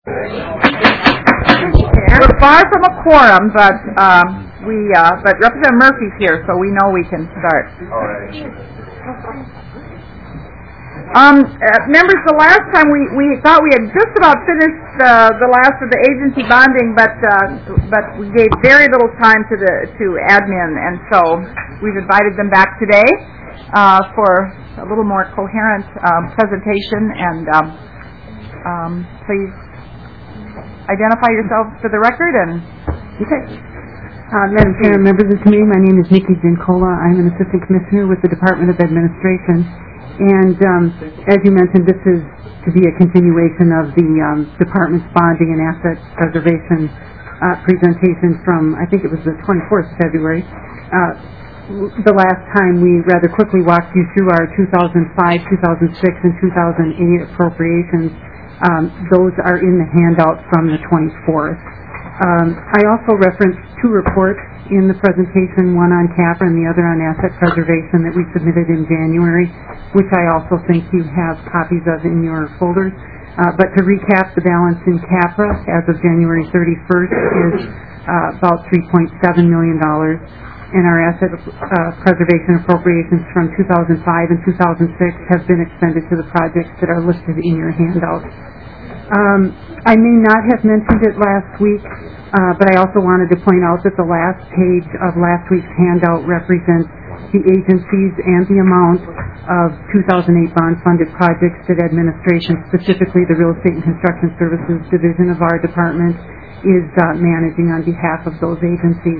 We're far from a quorum, but but Representative Murphy's here, so we know we can start. All right. Members, the last time we thought we had just about finished the last of the agency bonding, but we gave very little time to admin, and so we've invited them back today for a little more coherent presentation. And please identify yourselves for the record. And Madam Chair, members of the committee, my name is Nikki Zincola. I'm an assistant commissioner with the Department of Administration. And as you mentioned, this is to be a continuation of the department's bonding and asset preservation presentation from, I think it was the 24th of February. The last time we rather quickly walked you through our 2005, 2006, and 2008 appropriations. Those are in the handout from the 24th. I also referenced two reports in the presentation, one on CAPRA and the other on asset preservation that we submitted in January, which I also think you have copies of in your folders. But to recap, the balance in CAPRA as of January 31st is about $3.7 million, and our asset preservation appropriations from 2005 and 2006 have been expended to the projects that are listed in your handout. I may not have mentioned it last week, but I also wanted to point out that the last page of last week's handout represents the agencies and the amount of 2008 bond-funded projects that administration, specifically the Real Estate and Construction Services Division of our department, is managing on behalf of those agencies.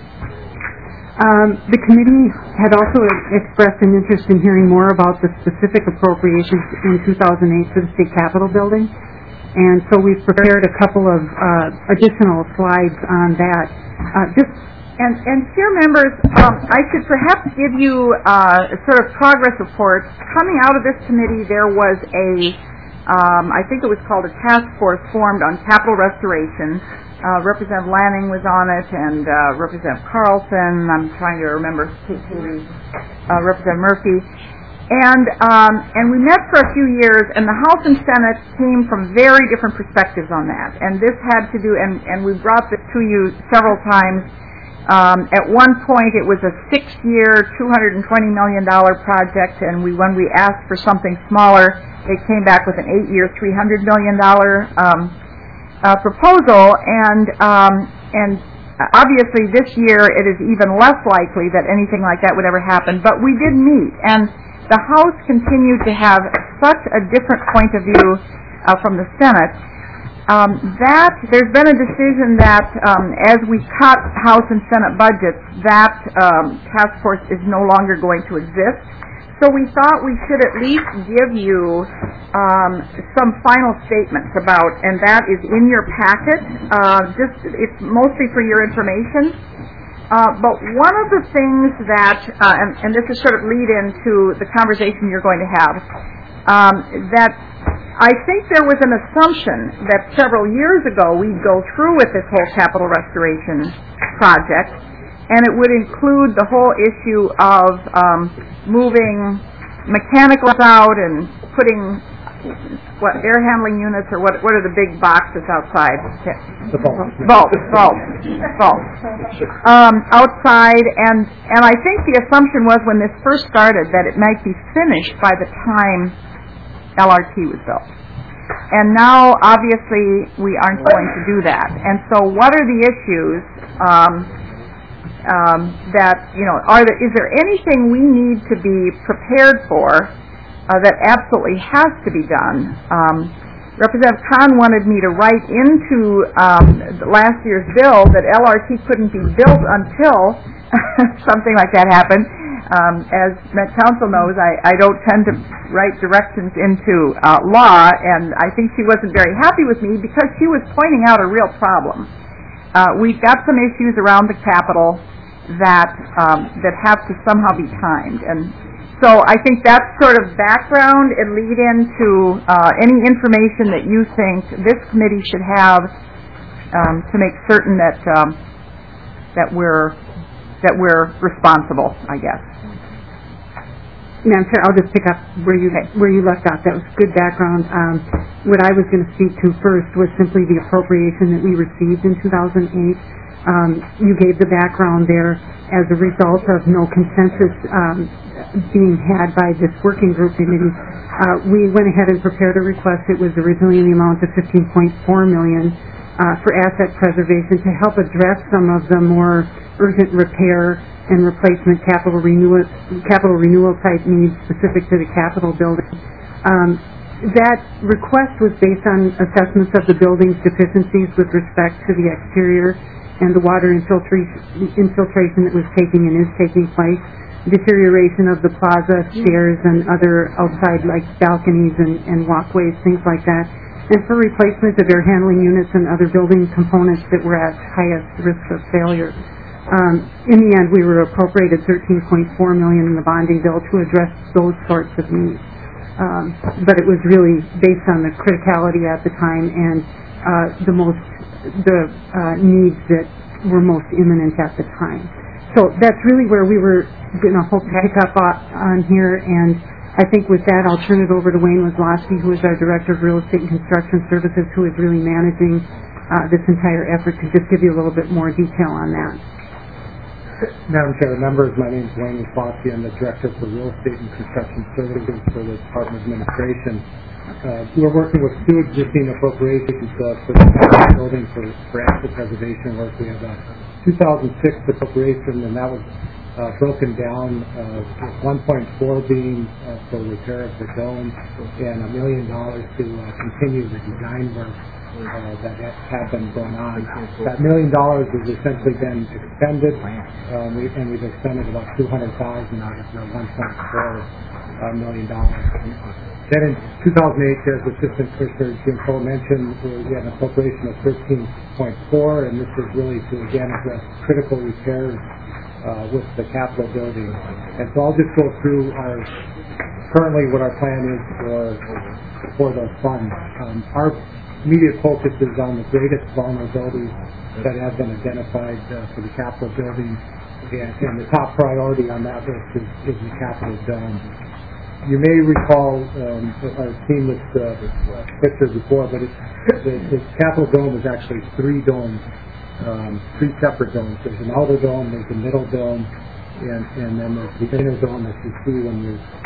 The committee had also expressed an interest in hearing more about the specific appropriations in 2008 for the State Capitol building. And so we've prepared a couple of additional slides on that. And here, members, I should perhaps give you a sort of progress report. Coming out of this committee, there was I think it was called a task force formed on capital restoration. Representative Lanning was on it, and Representative Carlson. I'm trying to remember Representative Murphy. And we met for a few years, and the House and Senate came from very different perspectives on that. And this had to do, and we brought this to you several times. At one point, it was a 6-year, $220 million project, and when we asked for something smaller, they came back with an 8-year, $300 million proposal. And obviously, this year it is even less likely that anything like that would ever happen. But we did meet, and the House continued to have such a different point of view from the Senate that there's been a decision that as we cut House and Senate budgets, that task force is no longer going to exist. So we thought we should at least give you some final statements about, and that is in your packet. It's mostly for your information. But one of the things that, and this is sort of lead into the conversation you're going to have, that I think there was an assumption that several years ago we'd go through with this whole capital restoration project, and it would include the whole issue of moving mechanicals out and putting air handling units, or what are the big boxes outside? The vaults outside, and I think the assumption was when this first started that it might be finished by the time LRT was built. And now, obviously, we aren't going to do that. And so what are the issues that, is there anything we need to be prepared for that absolutely has to be done? Representative Kahn wanted me to write into last year's bill that LRT couldn't be built until something like that happened. As Met Council knows, I don't tend to write directions into law, and I think she wasn't very happy with me because she was pointing out a real problem. We've got some issues around the Capitol that have to somehow be timed, and so I think that's sort of background and lead into any information that you think this committee should have to make certain that we're responsible, I guess. Madam Chair, I'll just pick up where you left off. That was good background. What I was going to speak to first was simply the appropriation that we received in 2008. You gave the background there as a result of no consensus being had by this working group committee. We went ahead and prepared a request. It was originally in the amount of $15.4 million for asset preservation to help address some of the more urgent repair and replacement capital renewal type needs specific to the Capitol building. That request was based on assessments of the building's deficiencies with respect to the exterior and the water infiltration that was taking and is taking place, deterioration of the plaza, stairs, and other outside like balconies and walkways, things like that, and for replacement of air handling units and other building components that were at highest risk of failure. In the end, we were appropriated $13.4 million in the bonding bill to address those sorts of needs. But it was really based on the criticality at the time and the needs that were most imminent at the time. So that's really where we were going to hope to pick up on here. And I think with that, I'll turn it over to Wayne Wazlowski, who is our Director of Real Estate and Construction Services, who is really managing this entire effort, to just give you a little bit more detail on that. Madam Chair, members, my name is Wayne Wazlowski. I'm the Director for Real Estate and Construction Services for the Department of Administration. We're working with two existing appropriations for the building for asset preservation work. We have a 2006 appropriation, and that was broken down, with 1.4 being for repair of the dome and $1 million to continue the design work that had been going on. That $1 million has essentially been expended, and we've expended about $200,000 out of the $1.4 million. Then in 2008, as Assistant Commissioner Jim Cole mentioned, we had an appropriation of 13.4, and this is really to again address critical repairs with the Capitol building. And so I'll just go through currently what our plan is for those funds. Our immediate focus is on the greatest vulnerabilities that have been identified for the Capitol building, and the top priority on that list is the Capitol dome. You may recall our team with the picture before, but the Capitol dome is actually three domes, three separate domes. There's an outer dome, there's a middle dome, and then there's the inner dome that you see when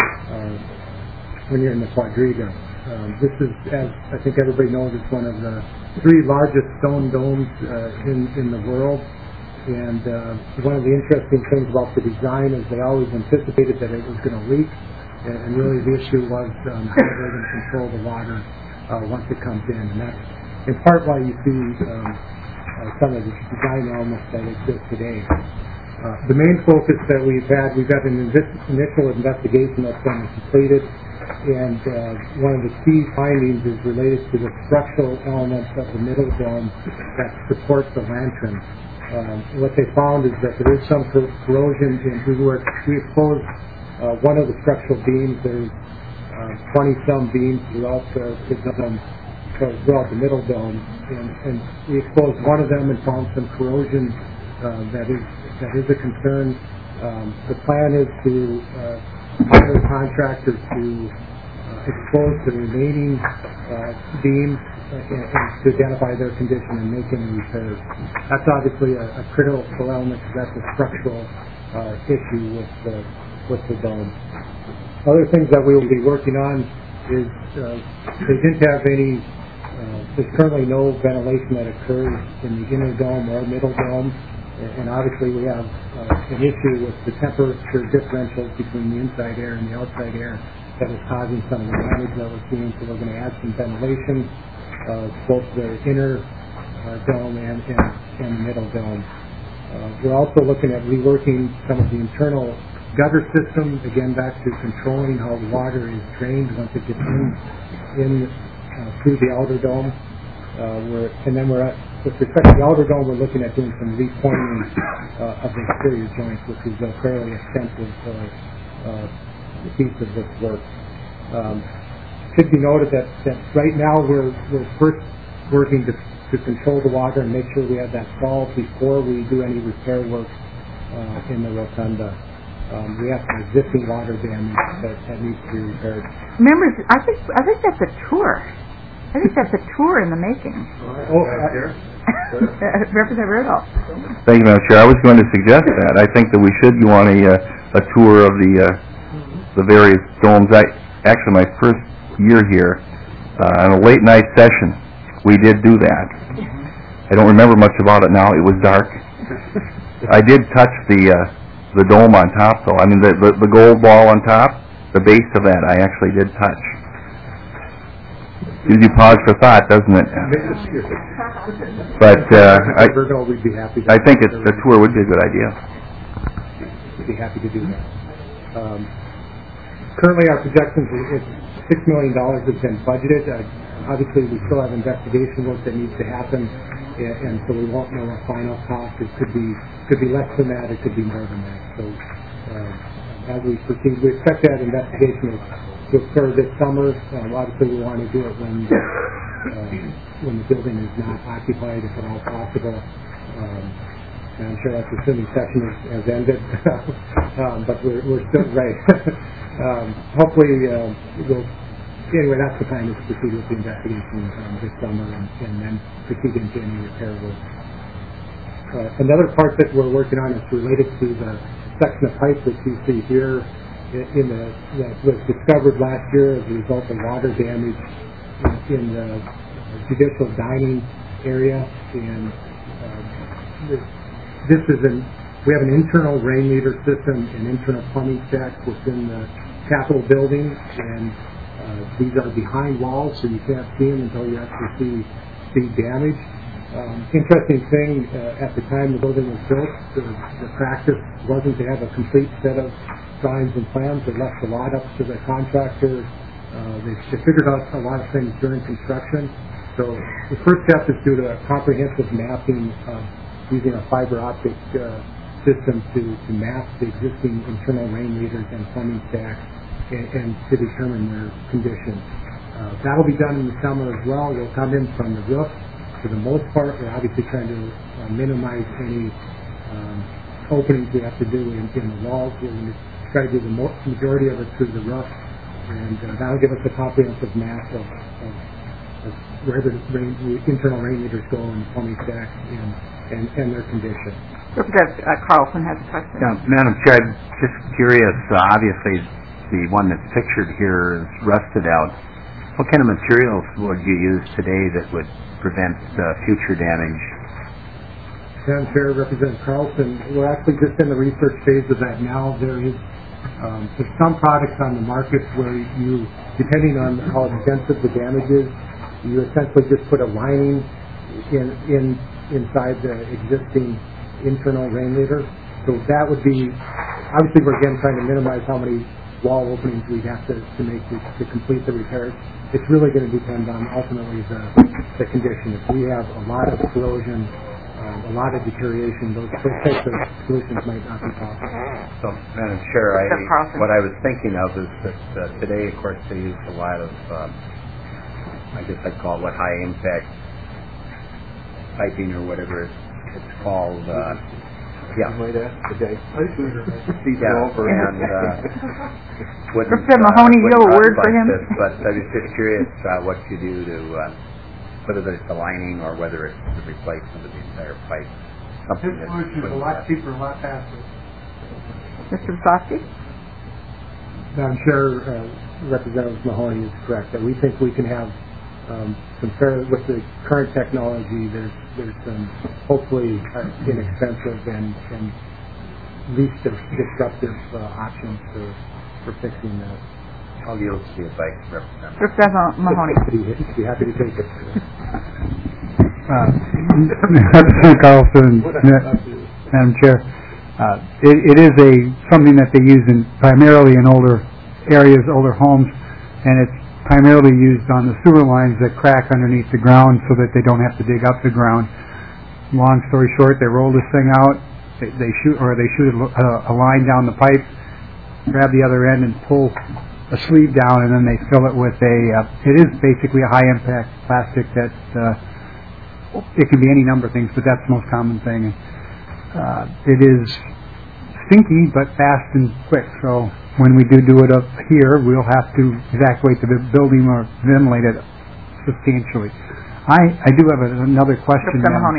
you're in the quadriga. This is, as I think everybody knows, it's one of the three largest stone domes in the world. And one of the interesting things about the design is they always anticipated that it was going to leak. And really the issue was how they're going to control the water once it comes in. And that's in part why you see some of the design elements that exist today. The main focus that we've had an initial investigation that's been completed, and one of the key findings is related to the structural elements of the middle dome that support the lantern. What they found is that there is some corrosion we exposed one of the structural beams. There's 20-some beams throughout throughout the middle dome, and we exposed one of them and found some corrosion that is a concern. The plan is to hire contractors to expose the remaining beams and to identify their condition and make any repairs. That's obviously a critical element because that's a structural issue with the dome. Other things that we will be working on is they didn't have any, there's currently no ventilation that occurs in the inner dome or middle dome, and obviously we have an issue with the temperature differentials between the inside air and the outside air that is causing some of the damage that we're seeing, so we're going to add some ventilation, both the inner dome and the middle dome. We're also looking at reworking some of the internal gutter system, again back to controlling how the water is drained once it gets in through the outer dome. With respect to the outer dome, we're looking at doing some repointing of the exterior joints, which is a fairly extensive piece of this work. Should be noted that right now we're first working to control the water and make sure we have that solved before we do any repair work in the rotunda. We have some existing water damage that needs to be repaired. Members, I think that's a tour. I think that's a tour in the making. Representative Riddle. Thank you, Madam Chair. I was going to suggest that. I think that we should go on a tour of the various domes. Actually, my first year here, on a late night session, we did do that. I don't remember much about it now. It was dark. I did touch the dome on top, though. I mean, the gold ball on top, the base of that, I actually did touch. Gives you pause for thought, doesn't it? But we'd be happy. I think the tour would be a good idea. We'd be happy to do that. Currently, our projections is $6 million has been budgeted. Obviously, we still have investigation work that needs to happen, and so we won't know a final cost. It could be less than that. It could be more than that. So, as we proceed, we expect that investigation to occur this summer. Obviously, we want to do it when the building is not occupied, if at all possible. And I'm sure that's assuming session has ended, but we're still right. Hopefully, anyway, that's the plan, is to proceed with the investigation this summer and then proceed into any repair work. Another part that we're working on is related to the section of pipe that you see here that was discovered last year as a result of water damage in the judicial dining area. And we have an internal rain meter system and internal plumbing stacks within the Capitol building, and these are behind walls, so you can't see them until you actually see damage. Interesting thing, at the time the building was built, the practice wasn't to have a complete set of drawings and plans. They left a lot up to the contractor. They figured out a lot of things during construction. So the first step is to do a comprehensive mapping using a fiber optic system to map the existing internal rain meters and plumbing stacks and to determine their condition. That'll be done in the summer as well. We'll come in from the roof. For the most part, we're obviously trying to minimize any openings we have to do in the walls. We're going to try to do the majority of it through the roof, and that'll give us a comprehensive map of where the internal rain meters go and plumbing stacks and their condition. Representative Carlson has a question. Yeah, Madam Chair, I'm just curious. Obviously, the one that's pictured here is rusted out. What kind of materials would you use today that would prevent future damage? Madam Chair, Representative Carlson, we're actually just in the research phase of that now. There's some products on the market where you, depending on how extensive the damage is, you essentially just put a lining inside the existing internal rain meter. So that would be, obviously we're again trying to minimize how many wall openings we'd have to make to complete the repairs. It's really going to depend on ultimately the condition. If we have a lot of corrosion, a lot of deterioration, those types of solutions might not be possible. So, Madam Chair, what I was thinking of is that today, of course, they use a lot of, I guess I'd call it high impact piping or whatever it's called. Representative Mahoney, you have a word for him? But I was just curious what you do to, whether it's the lining or whether it's the replacement of the entire pipe. This solution is a lot cheaper, a lot faster. Mr. Visofsky? I'm sure Representative Mahoney is correct that we think we can have with the current technology, there's some hopefully inexpensive and least disruptive options for fixing that. I'll yield to the advice, Representative. Representative Mahoney. I'd be happy to take it. Representative Carlson, Madam Chair, it is something that they use primarily in older areas, older homes, and it's primarily used on the sewer lines that crack underneath the ground so that they don't have to dig up the ground. Long story short, they roll this thing out, they shoot a line down the pipe, grab the other end and pull a sleeve down, and then they fill it with it is basically a high impact plastic that it can be any number of things, but that's the most common thing. It is stinky but fast and quick. So when we do it up here, we'll have to evacuate the building or ventilate it substantially. I do have another question.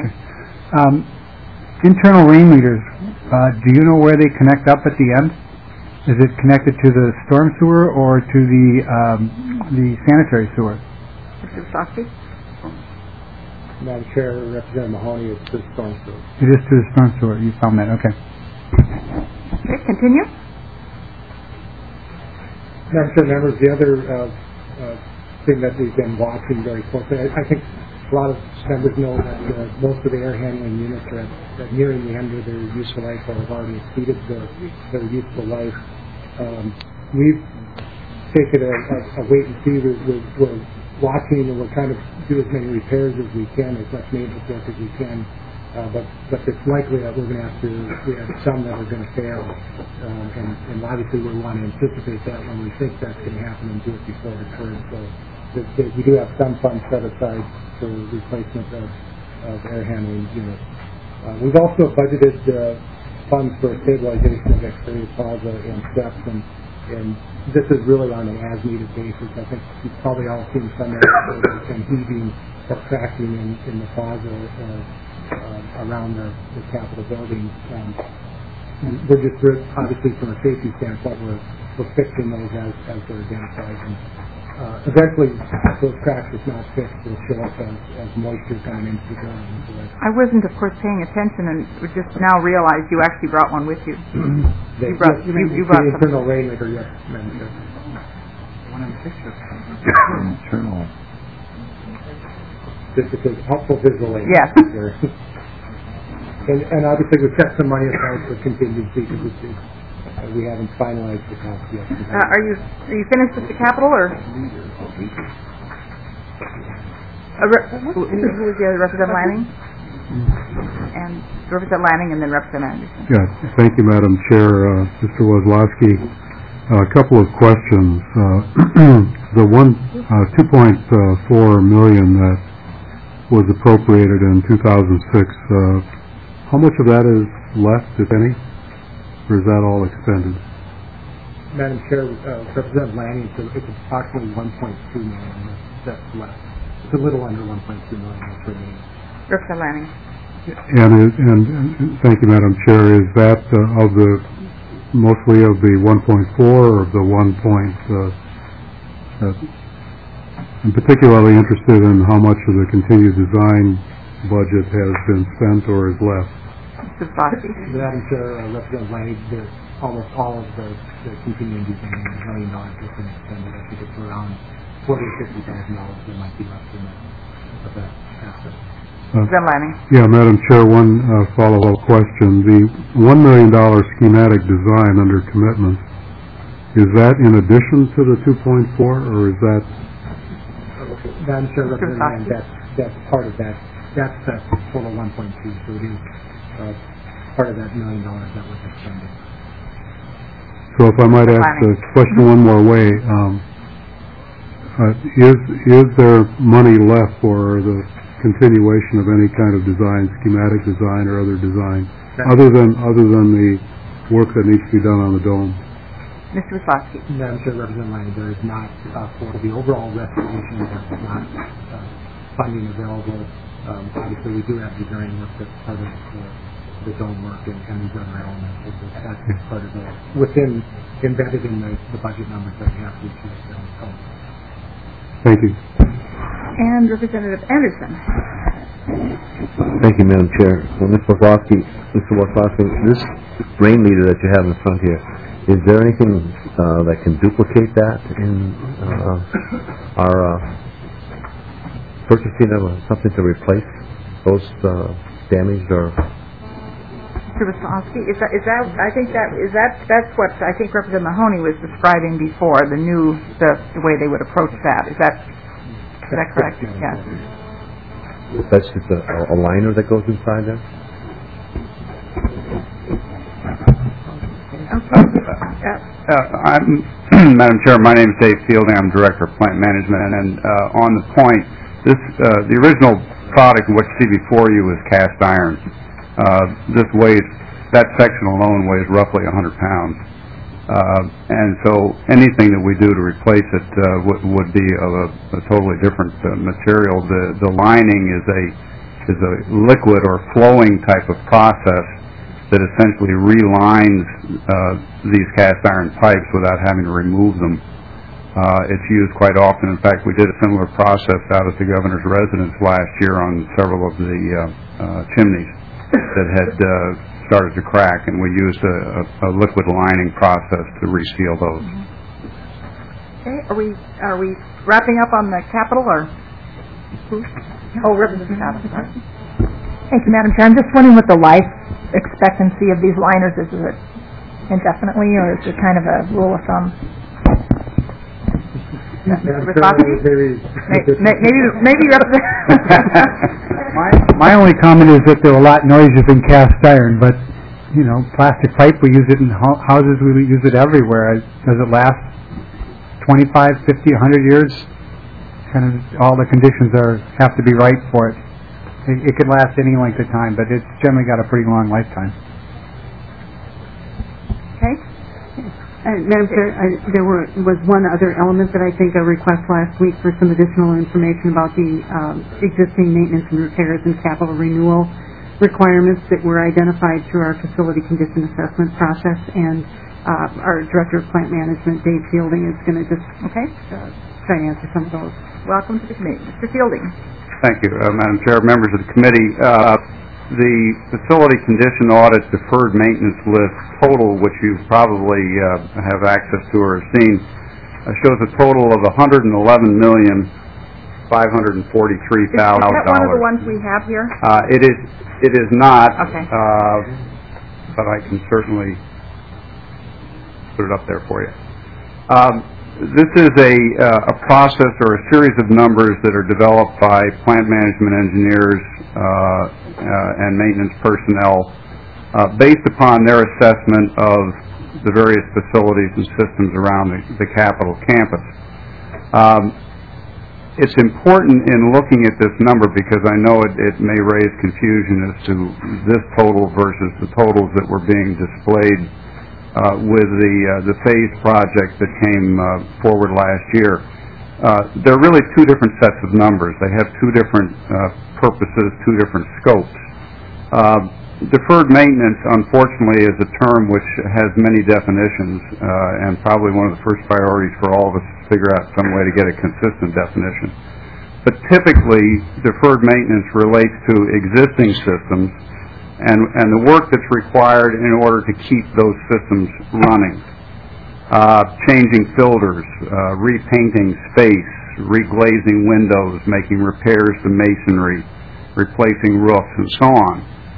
Internal rain meters, do you know where they connect up at the end? Is it connected to the storm sewer or to the sanitary sewer? Mr. Sofsky? Madam Chair, Representative Mahoney, it's to the storm sewer. It is to the storm sewer. You found that, okay. Okay, continue. Madam Chair, members, the other thing that we've been watching very closely, I think a lot of members know that most of the air handling units are at nearing the end of their useful life or have already exceeded their useful life. We've taken a wait and see. We're watching and we're trying to do as many repairs as we can, as much maintenance work as we can. But it's likely that we have some that are going to fail, and obviously we want to anticipate that when we think that's going to happen and do it before it occurs. So we do have some funds set aside for replacement of air handling units. We've also budgeted funds for stabilization of exterior plaza and steps, and this is really on an as-needed basis. I think you've probably all seen some areas and heaving or cracking in the plaza around the Capitol building. We're just obviously from a safety standpoint, we're fixing those as they're identified. And eventually, those cracks, if not fixed, will show up as moisture coming into the building. So I wasn't, of course, paying attention, and just now realized you actually brought one with you. You brought the internal rain meter, yes, Madam Chair. One in the picture. Internal. Just because helpful visual aid. Yes. And obviously we've set some money aside for contingency because we haven't finalized the cost yet. Are you finished with the Capitol, or? Who was the other, Representative Lanning? And Representative Lanning, and then Representative Anderson. Yes, thank you, Madam Chair. Mr. Wozlowski, a couple of questions. The 2.4 million that was appropriated in 2006, how much of that is left, if any, or is that all expended? Madam Chair, Representative Lanning, it's approximately 1.2 million that's left. It's a little under 1.2 million that's remaining. Representative Lanning. And thank you, Madam Chair. Is that mostly of the 1.4 or of the 1. I'm particularly interested in how much of the continued design budget has been spent or is left. Madam Chair, Representative Lanning, almost all of the continuing design, $1 million has been expended. I think it's around $40,000 or $50,000 that might be left in that asset. Yeah, Madam Chair, one follow-up question. The $1 million schematic design under commitments, is that in addition to the 2.4, or is that? Madam Chair, Representative, that's part of that. That's the total 1.2, so it is part of that $1 million that was expended. So if I might ask the question one more way, is there money left for the continuation of any kind of design, schematic design or other design, other than the work that needs to be done on the dome? Mr. Wozlowski. Madam Chair, Representative Lanning, there is not, for the overall restoration, there is not funding available. Obviously, we do have design work that's part of the dome work and these other elements. That's part of embedded in the budget numbers that we have to achieve. Thank you. And Representative Anderson. Thank you, Madam Chair. Well, Mr. Wozlowski, this rain meter that you have in front here, is there anything that can duplicate that in our purchasing of something to replace those damaged or? Mr. Wozlowski, that's what I think Representative Mahoney was describing before, the way they would approach that. Is that correct? Yes. That's just a liner that goes inside there? Madam Chair, my name is Dave Fielding. I'm Director of Plant Management, and on the point, the original product, what you see before you, is cast iron. This waste that section alone weighs roughly 100 pounds. And so anything that we do to replace it would be of a totally different material. The lining is a liquid or flowing type of process that essentially relines these cast iron pipes without having to remove them. It's used quite often. In fact, we did a similar process out at the governor's residence last year on several of the chimneys that had started to crack, and we used a liquid lining process to reseal those. Okay, are we wrapping up on the Capitol, or? Oh, Representative Capitol. Thank you, Madam Chair. I'm just wondering what the life expectancy of these liners is. Is it indefinitely, or is it kind of a rule of thumb? Maybe My only comment is that they're a lot noisier than cast iron, but, you know, plastic pipe, we use it in houses, we use it everywhere. Does it last 25, 50, 100 years? Kind of all the conditions have to be right for it. It could last any length of time, but it's generally got a pretty long lifetime. Okay. Madam Chair, there was one other element that I think a request last week for some additional information about the existing maintenance and repairs and capital renewal requirements that were identified through our facility condition assessment process, and our Director of Plant Management, Dave Fielding, is going to just try to answer some of those. Welcome to the committee. Mr. Fielding. Thank you, Madam Chair, members of the committee. The facility condition audit deferred maintenance list total, which you probably have access to or have seen, shows a total of $111,543,000. Is that one of the ones we have here? It is not. Okay. But I can certainly put it up there for you. This is a process or a series of numbers that are developed by plant management engineers and maintenance personnel based upon their assessment of the various facilities and systems around the Capitol campus. It's important in looking at this number because I know it may raise confusion as to this total versus the totals that were being displayed with the phase project that came forward last year. They're really two different sets of numbers. They have two different purposes, two different scopes. Deferred maintenance, unfortunately, is a term which has many definitions, and probably one of the first priorities for all of us is to figure out some way to get a consistent definition. But typically, deferred maintenance relates to existing systems and the work that's required in order to keep those systems running. Changing filters, repainting space, reglazing windows, making repairs to masonry, replacing roofs, and so on.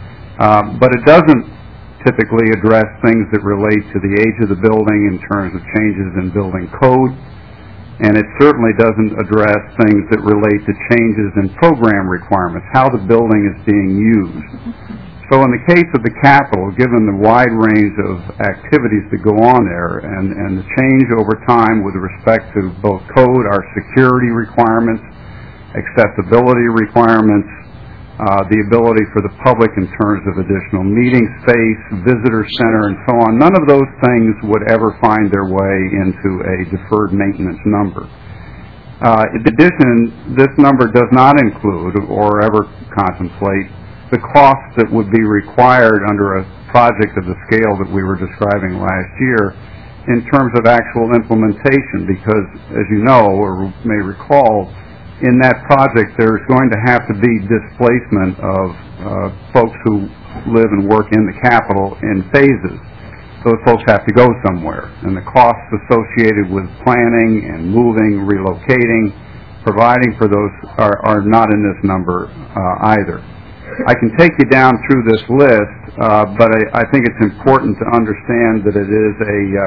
But it doesn't typically address things that relate to the age of the building in terms of changes in building code, and it certainly doesn't address things that relate to changes in program requirements, how the building is being used. So in the case of the Capitol, given the wide range of activities that go on there and the change over time with respect to both code, our security requirements, accessibility requirements, the ability for the public in terms of additional meeting space, visitor center, and so on, none of those things would ever find their way into a deferred maintenance number. In addition, this number does not include or ever contemplate the costs that would be required under a project of the scale that we were describing last year in terms of actual implementation, because, as you know or may recall, in that project there's going to have to be displacement of folks who live and work in the Capitol in phases. Those folks have to go somewhere, and the costs associated with planning and moving, relocating, providing for those are not in this number either. I can take you down through this list, but I think it's important to understand that it is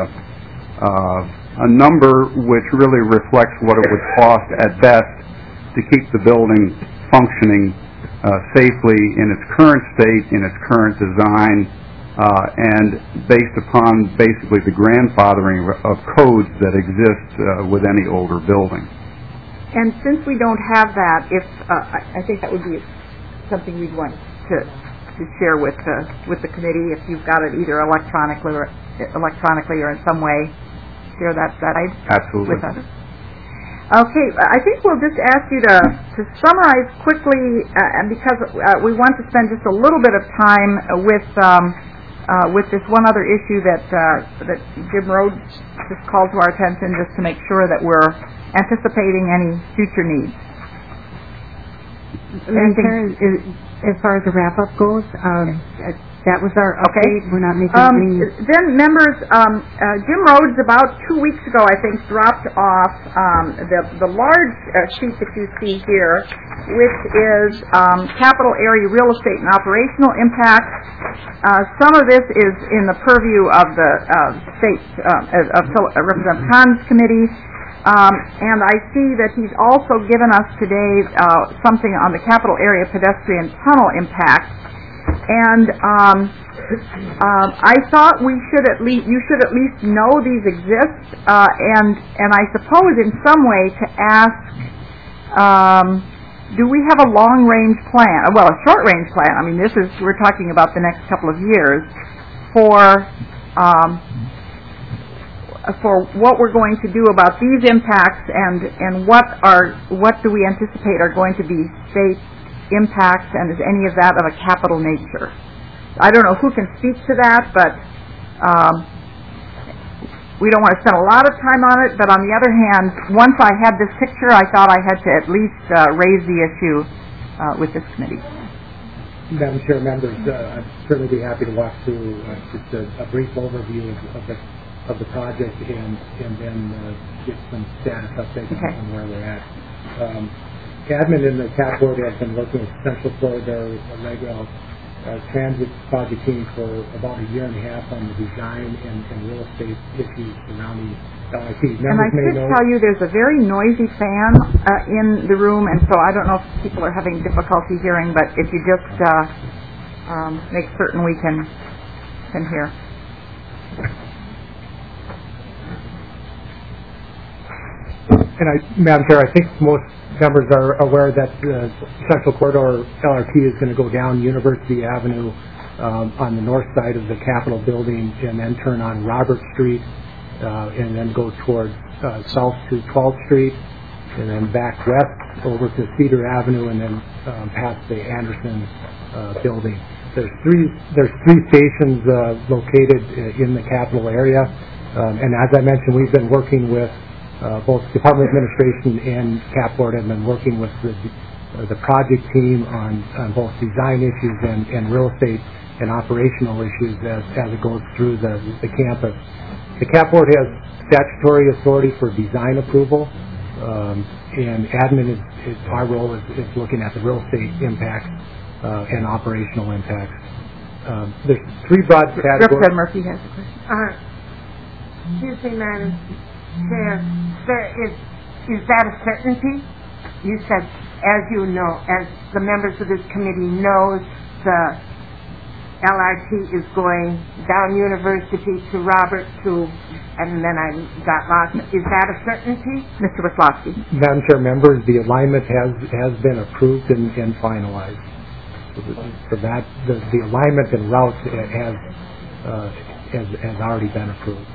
a number which really reflects what it would cost at best to keep the building functioning safely in its current state, in its current design, and based upon basically the grandfathering of codes that exist with any older building. And since we don't have that, I think that would be something we'd want to share with the committee if you've got it either electronically or in some way share that Absolutely. with us. Okay, I think we'll just ask you to summarize quickly, and because we want to spend just a little bit of time with this one other issue that Jim Rhodes just called to our attention, just to make sure that we're anticipating any future needs. As far as the wrap-up goes, that was our update. We're not making any... Then, members, Jim Rhodes about 2 weeks ago, I think, dropped off the large sheet that you see here, which is capital area real estate and operational impact. Some of this is in the purview of the state of Representative Khan's committee. And I see that he's also given us today something on the capital area pedestrian tunnel impact. And I thought you should at least know these exist, and I suppose in some way to ask, do we have a long-range plan? Well, a short-range plan. I mean, we're talking about the next couple of years for what we're going to do about these impacts, and what do we anticipate are going to be state impacts, and is any of that of a capital nature? I don't know who can speak to that, but we don't want to spend a lot of time on it. But on the other hand, once I had this picture, I thought I had to at least raise the issue with this committee. Madam Chair, members, I'd certainly be happy to walk through just a brief overview of the project and then get some status updates on where we're at. Admin in the CAP board has been working with Central Florida Rail Transit project team for about a year and a half on the design and real estate issues surrounding LIT. And I should tell you there's a very noisy fan in the room, and so I don't know if people are having difficulty hearing, but if you just make certain we can hear. And Madam Chair, I think most members are aware that Central Corridor LRT is going to go down University Avenue on the north side of the Capitol building, and then turn on Robert Street, and then go towards south to 12th Street, and then back west over to Cedar Avenue, and then past the Anderson building. There's three stations located in the Capitol area, and as I mentioned, we've been working with both Department of Administration and CAP Board have been working with the project team on both design issues and real estate and operational issues as it goes through the campus. The CAP Board has statutory authority for design approval, and admin our role is looking at the real estate impacts and operational impacts. There's three broad categories. Representative Murphy has a question. Excuse me, Madam Chair, is that a certainty? You said, as you know, as the members of this committee knows, the LRT is going down University to Robert and then I got lost. Is that a certainty? Mr. Wisłowski. Madam Chair, members, the alignment has been approved and finalized. So that the alignment and route has already been approved.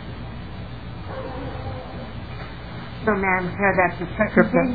So, Madam Chair, that's a certainty?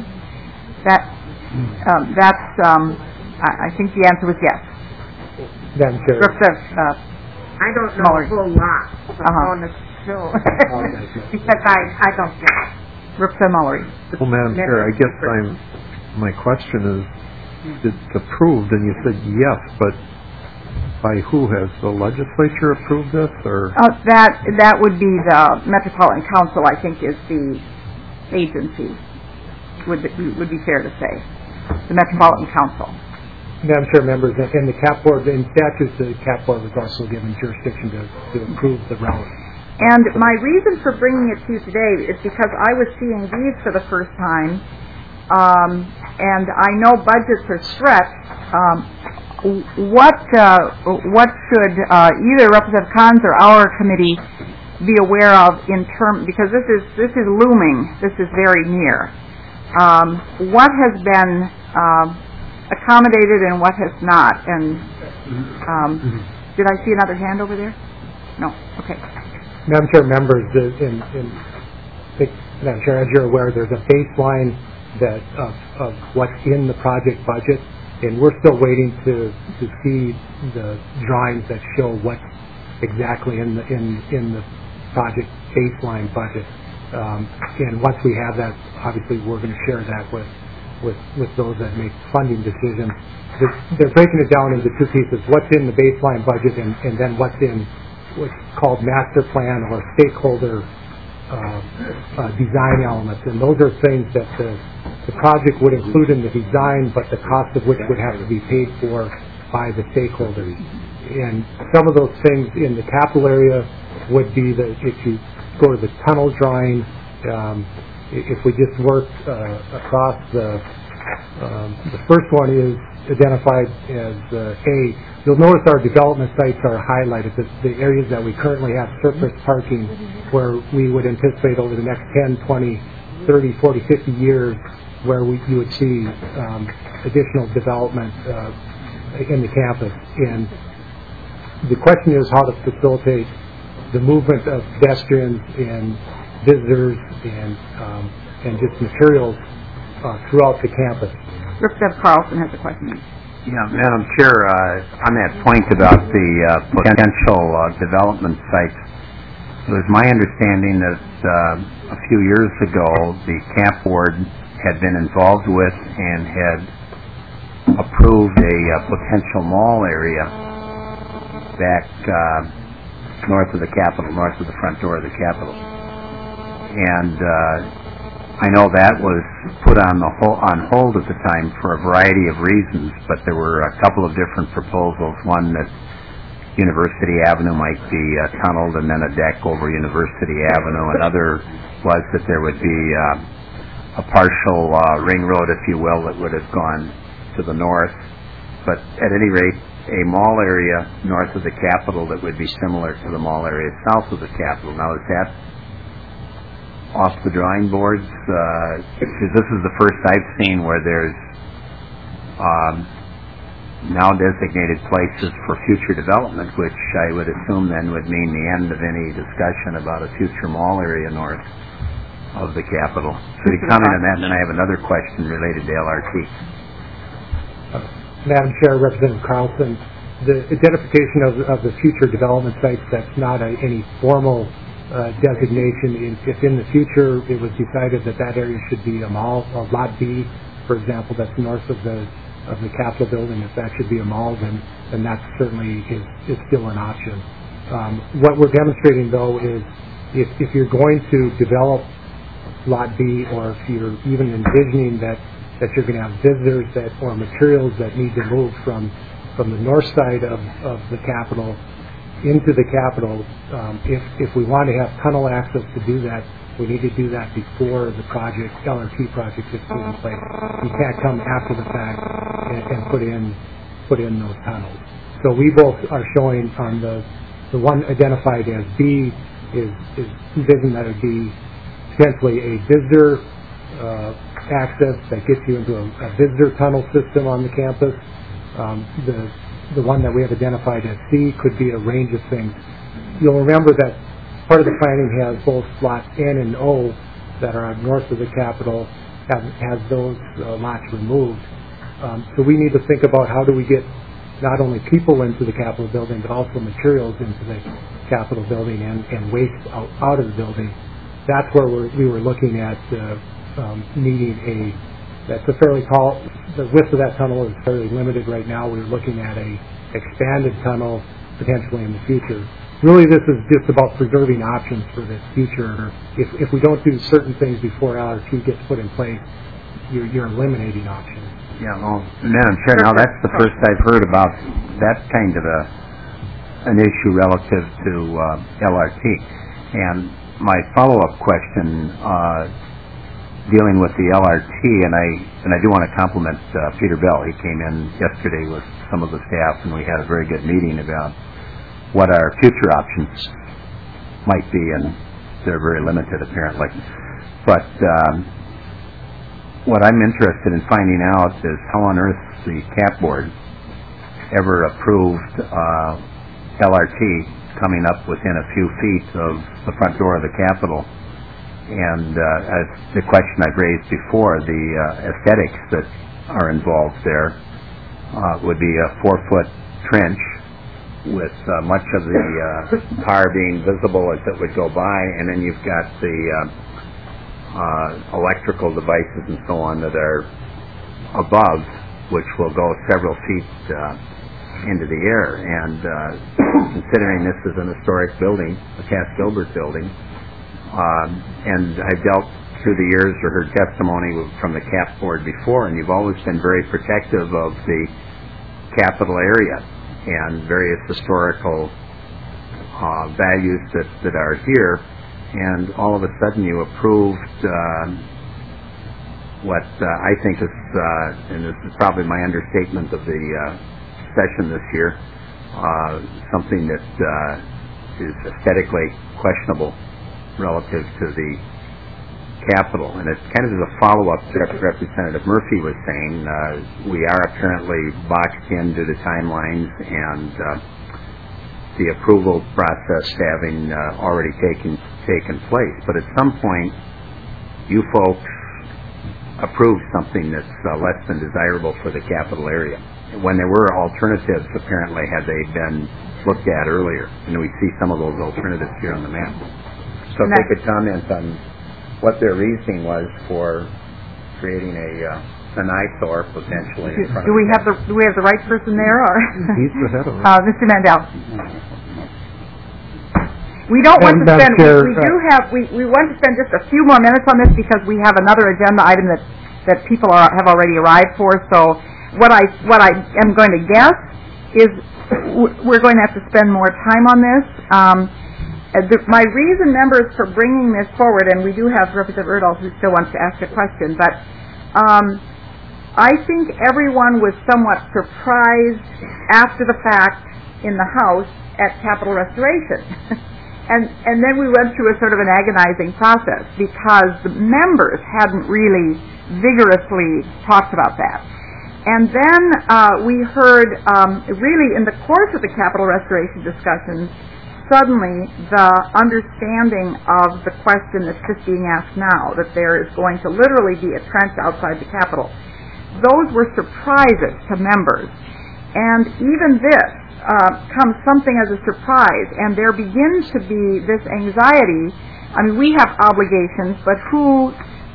I think the answer was yes. Madam Chair. I don't know a whole lot on the show because I don't get it. Representative Mullery. Well, Madam Chair, I guess my question is, it's approved, and you said yes, but by who? Has the legislature approved this, or? That would be the Metropolitan Council, I think, is the agency, would be fair to say. The Metropolitan Council. Madam Chair, members, in the CAP Board, in statutes, the CAP Board was also given jurisdiction to approve the route. And my reason for bringing it to you today is because I was seeing these for the first time, and I know budgets are stretched. What should either Representative Khan's or our committee be aware of because this is looming, this is very near. What has been accommodated and what has not, and Did I see another hand over there? No. Okay. Madam Chair, members, Madam Chair, as you're aware, there's a baseline that of what's in the project budget, and we're still waiting to see the drawings that show what's exactly in the project baseline budget. And once we have that, obviously we're going to share that with those that make funding decisions. They're breaking it down into two pieces: what's in the baseline budget, and then what's in what's called master plan or stakeholder design elements. And those are things that the project would include in the design, but the cost of which would have to be paid for by the stakeholders. And some of those things in the capital area would be if you go to the tunnel drawing, if we just work across the first one is identified as A. You'll notice our development sites are highlighted, the areas that we currently have surface parking, where we would anticipate over the next 10, 20, 30, 40, 50 years where you would see additional development in the campus. And the question is how to facilitate the movement of pedestrians and visitors and just materials throughout the campus. Representative Carlson has a question. Yeah, Madam Chair, on that point about the potential development sites, it was my understanding that a few years ago the camp board had been involved with and had approved a potential mall area back north of the Capitol, north of the front door of the Capitol. And I know that was put on hold at the time for a variety of reasons, but there were a couple of different proposals. One that University Avenue might be tunneled and then a deck over University Avenue. Another was that there would be a partial ring road, if you will, that would have gone to the north. But at any rate, a mall area north of the Capitol that would be similar to the mall area south of the Capitol. Now, is that off the drawing boards? Because this is the first I've seen where there's now designated places for future development, which I would assume then would mean the end of any discussion about a future mall area north of the Capitol. Could you comment on that? And then I have another question related to LRT. Madam Chair, Representative Carlson, the identification of the future development sites, that's not any formal designation. If in the future it was decided that area should be a mall, Lot B, for example, that's north of the Capitol building, if that should be a mall, then that certainly is still an option. What we're demonstrating, though, is if you're going to develop Lot B, or if you're even envisioning that you're going to have visitors or materials that need to move from the north side of the Capitol into the Capitol, if we want to have tunnel access to do that, we need to do that before the LRT project is put in place. You can't come after the fact and put in those tunnels. So we both are showing on the one identified as B is envisioned that it would be potentially a visitor access that gets you into a visitor tunnel system on the campus. The one that we have identified as C could be a range of things. You'll remember that part of the planning has both lots N and O that are north of the Capitol, has those lots removed. So we need to think about how do we get not only people into the Capitol building, but also materials into the Capitol building and waste out of the building. That's where we were looking at needing that's a fairly tall, the width of that tunnel is fairly limited right now. We're looking at a expanded tunnel potentially in the future. Really, this is just about preserving options for the future. If we don't do certain things before LRT gets put in place, you're eliminating options. Yeah, well, Madam Chair, now that's the first I've heard about that kind of an issue relative to LRT. And my follow-up question dealing with the LRT, and I do want to compliment Peter Bell. He came in yesterday with some of the staff, and we had a very good meeting about what our future options might be, and they're very limited apparently. But what I'm interested in finding out is how on earth the CAP board ever approved LRT coming up within a few feet of the front door of the Capitol. And the question I've raised before, the aesthetics that are involved there would be a 4-foot trench with much of the tar being visible as it would go by, and then you've got the electrical devices and so on that are above, which will go several feet into the air. And considering this is an historic building, the Cass Gilbert building, and I've dealt through the years or heard testimony from the CAP board before, and you've always been very protective of the Capitol area and various historical values that are here, and all of a sudden you approved what I think is, and this is probably my understatement of the session this year, something that is aesthetically questionable relative to the Capitol. And it kind of is a follow-up to what Representative Murphy was saying. We are apparently boxed into the timelines and the approval process having already taken place. But at some point, you folks approved something that's less than desirable for the Capitol area, when there were alternatives, apparently, had they been looked at earlier. And we see some of those alternatives here on the map. So if they could comment on what their reasoning was for creating an eyesore potentially in front do we have the right person there, or he's the head of it. Mr. Mandel? We don't want to spend. We want to spend just a few more minutes on this because we have another agenda item that people have already arrived for. So what I am going to guess is we're going to have to spend more time on this. My reason, members, for bringing this forward, and we do have Representative Erdahl who still wants to ask a question, but I think everyone was somewhat surprised after the fact in the House at Capitol Restoration. and then we went through a sort of an agonizing process because the members hadn't really vigorously talked about that. And then we heard, really in the course of the Capitol Restoration discussions, suddenly the understanding of the question that's just being asked now, that there is going to literally be a trench outside the Capitol. Those were surprises to members. And even this comes something as a surprise, and there begins to be this anxiety. I mean, we have obligations, but who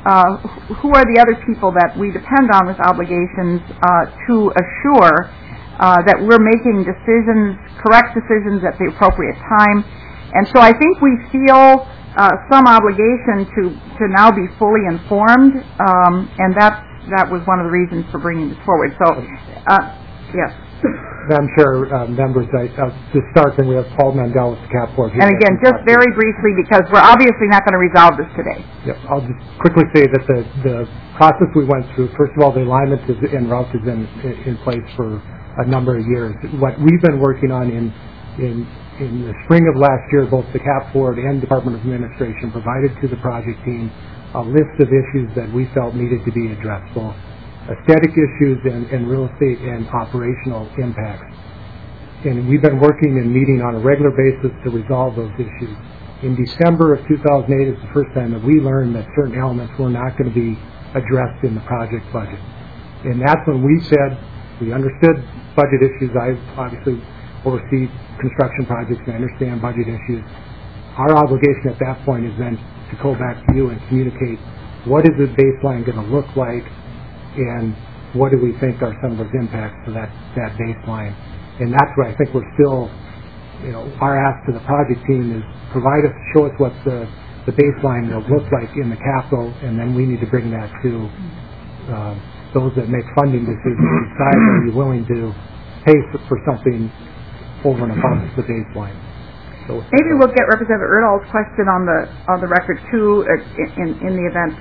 are the other people that we depend on with obligations to assure that we're making correct decisions at the appropriate time? And so I think we feel some obligation to now be fully informed, and that was one of the reasons for bringing this forward. So, yes. Madam Chair, members, to start, then we have Paul Mandel with the CAP board. And again, just very briefly, because we're obviously not going to resolve this today. Yep. I'll just quickly say that the process we went through, first of all, the alignment and route has been in place for a number of years. What we've been working on in the spring of last year, both the CAP board and Department of Administration provided to the project team a list of issues that we felt needed to be addressed, both aesthetic issues and real estate and operational impacts. And we've been working and meeting on a regular basis to resolve those issues. In December of 2008 is the first time that we learned that certain elements were not going to be addressed in the project budget. And that's when we said, we understood budget issues. I obviously oversee construction projects and I understand budget issues. Our obligation at that point is then to go back to you and communicate what is the baseline going to look like, and what do we think are some of those impacts to that baseline. And that's where I think we're still, our ask to the project team is show us what the baseline will look like in the Capitol, and then we need to bring that to those that make funding decisions and decide are you willing to pay for something over and above the baseline. So maybe we'll get Representative Erdahl's question on the record too in the event.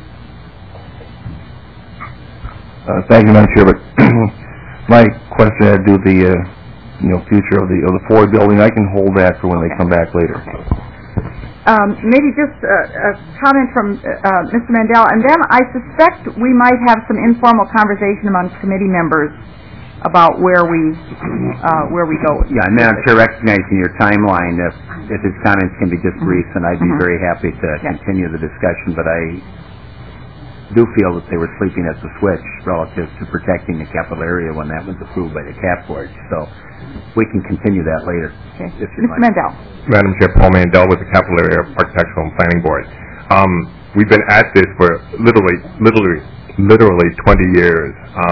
Thank you, Madam Chair. But my question had to do with the future of the Ford building. I can hold that for when they come back later. Maybe just a comment from Mr. Mandel, and then I suspect we might have some informal conversation among committee members about where we go. Yeah, and Madam Chair, recognizing your timeline, if his comments can be just brief, then I'd be very happy to continue the discussion, but I do feel that they were sleeping at the switch relative to protecting the capital area when that was approved by the CAP board. So we can continue that later. Okay. If you'd Mr. like. Mandel. Madam Chair, Paul Mandel with the Capital Area Architectural and Planning Board. We've been at this for literally 20 years.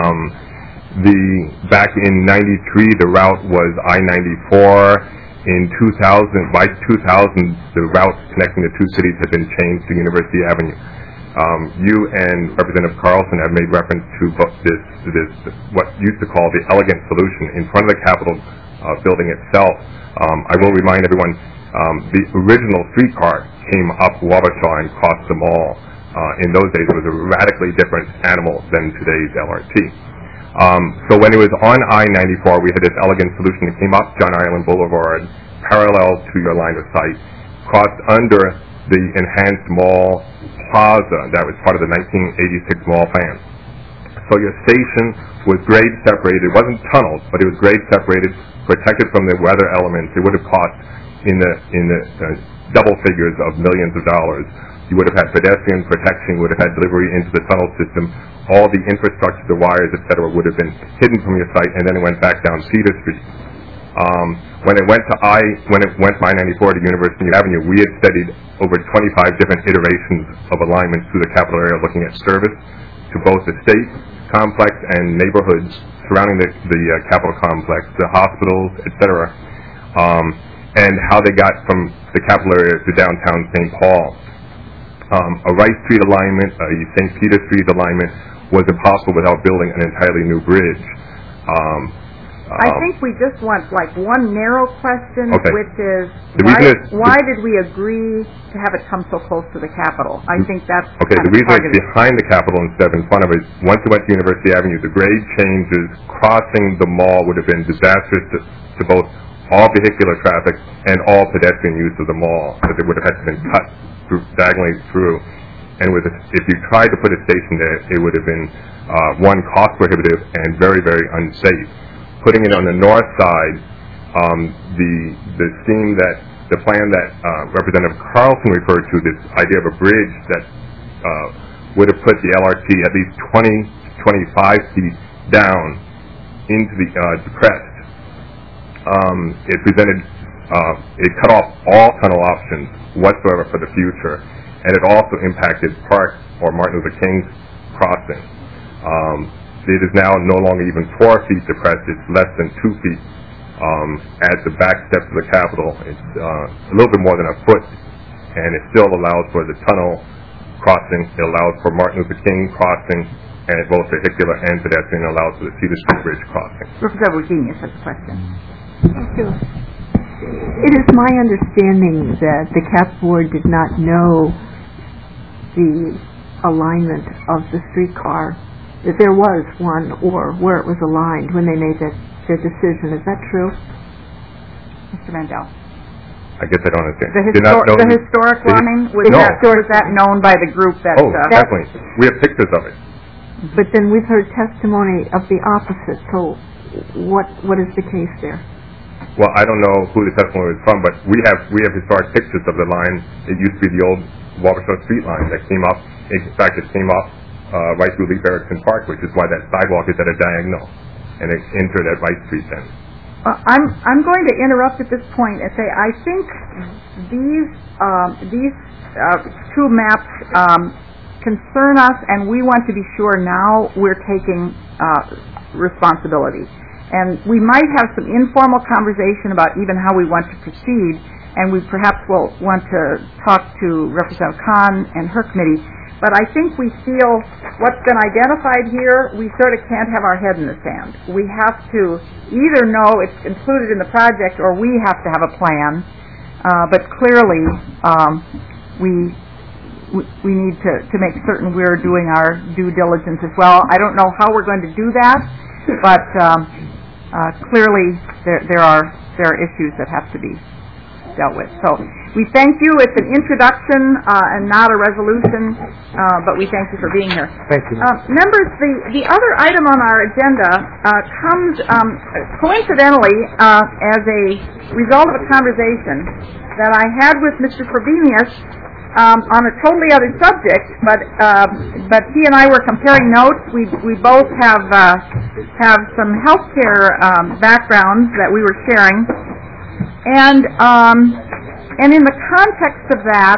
Back in '93, the route was I-94. In 2000, by 2000, the route connecting the two cities had been changed to University Avenue. You and Representative Carlson have made reference to this what used to call the elegant solution in front of the Capitol building itself. I will remind everyone, the original streetcar came up Wabasha and crossed the mall. In those days, it was a radically different animal than today's LRT. So when it was on I-94, we had this elegant solution that came up John Island Boulevard, parallel to your line of sight, crossed under the enhanced mall plaza that was part of the 1986 mall plan. So your station was grade separated. It wasn't tunnels, but it was grade separated, protected from the weather elements. It would have cost in the double figures of millions of dollars. You would have had pedestrian protection, would have had delivery into the tunnel system. All the infrastructure, the wires, etc., would have been hidden from your site, and then it went back down Cedar Street. When it went by 94 to University Avenue, we had studied over 25 different iterations of alignment through the capital area, looking at service to both the state complex and neighborhoods surrounding the Capitol complex, the hospitals, etc., and how they got from the capital area to downtown St. Paul. A Rice Street alignment, a St. Peter Street alignment was impossible without building an entirely new bridge. I think we just want like one narrow question, which is why did we agree to have it come so close to the Capitol? I think that's the reason it's behind the Capitol instead of in front of it. Once it went to University Avenue, the grade changes crossing the mall would have been disastrous to both all vehicular traffic and all pedestrian use of the mall, because it would have had to been cut diagonally through. And if you tried to put a station there, it would have been one, cost prohibitive and very, very unsafe. Putting it on the north side, the plan that Representative Carlson referred to, this idea of a bridge that would have put the LRT at least 20 to 25 feet down into the crest. It presented, it cut off all tunnel options whatsoever for the future, and it also impacted Park or Martin Luther King's crossing. It is now no longer even 4 feet depressed. It's less than 2 feet at the back steps of the Capitol. It's a little bit more than a foot, and it still allows for the tunnel crossing. It allows for Martin Luther King crossing, and both vehicular and pedestrian allows for the Cedar Street Bridge crossing. Representative Virginia has a question. Thank you. It is my understanding that the CAP board did not know the alignment of the streetcar, that there was one or where it was aligned when they made their decision. Is that true? Mr. Mandel. I guess I don't understand. The historic line, was that known by the group that... Oh, definitely. We have pictures of it. But then we've heard testimony of the opposite, so what is the case there? Well, I don't know who the testimony was from, but we have historic pictures of the line. It used to be the old Wabasha Street line that came up. In fact, it came up right through Leif Erikson Park, which is why that sidewalk is at a diagonal, and it entered at Rice Street then. I'm going to interrupt at this point and say I think these two maps concern us, and we want to be sure now we're taking responsibility. And we might have some informal conversation about even how we want to proceed, and we perhaps will want to talk to Representative Khan and her committee. But I think we feel what's been identified here, we sort of can't have our head in the sand. We have to either know it's included in the project or we have to have a plan. But clearly, we need to make certain we're doing our due diligence as well. I don't know how we're going to do that, but clearly there are issues that have to be dealt with. So we thank you. It's an introduction and not a resolution, but we thank you for being here. Thank you. Members, the other item on our agenda comes coincidentally as a result of a conversation that I had with Mr. Frobenius on a totally other subject, but he and I were comparing notes. We both have some healthcare backgrounds that we were sharing, and in the context of that,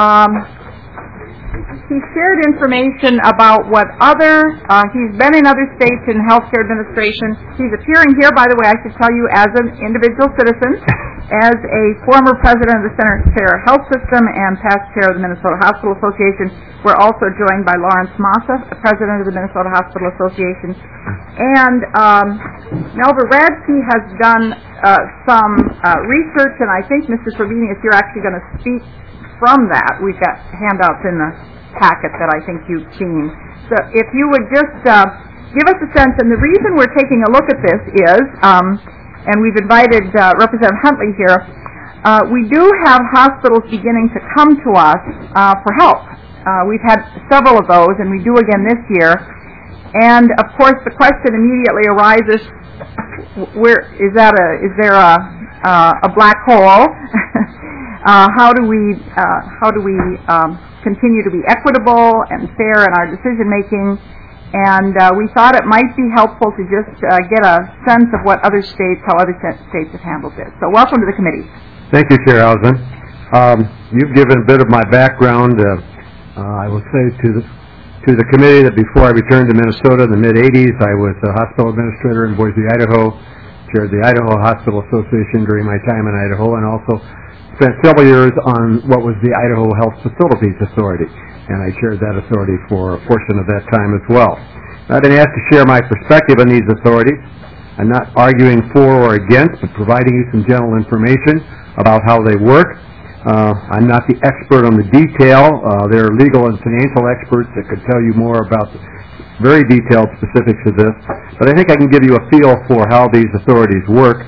he shared information about what he's been in other states in healthcare administration. He's appearing here, by the way, I should tell you, as an individual citizen, as a former president of the Center for Health System and past chair of the Minnesota Hospital Association. We're also joined by Lawrence Massa, the president of the Minnesota Hospital Association. And Melba Radke has done some research, and I think, Mr. Frobenius, you're actually going to speak from that. We've got handouts in the packet that I think you've seen. So if you would just give us a sense, and the reason we're taking a look at this is, and we've invited Representative Huntley here, we do have hospitals beginning to come to us for help. We've had several of those, and we do again this year. And of course, the question immediately arises: is there a black hole? How do we continue to be equitable and fair in our decision making? And we thought it might be helpful to just get a sense of how other states have handled this. So welcome to the committee. Thank you, Chair Alvin. You've given a bit of my background. I will say to the committee that before I returned to Minnesota in the mid-'80s, I was a hospital administrator in Boise, Idaho, chaired the Idaho Hospital Association during my time in Idaho, and also spent several years on what was the Idaho Health Facilities Authority, and I chaired that authority for a portion of that time as well. I've been asked to share my perspective on these authorities. I'm not arguing for or against, but providing you some general information about how they work. I'm not the expert on the detail. There are legal and financial experts that could tell you more about the very detailed specifics of this, but I think I can give you a feel for how these authorities work.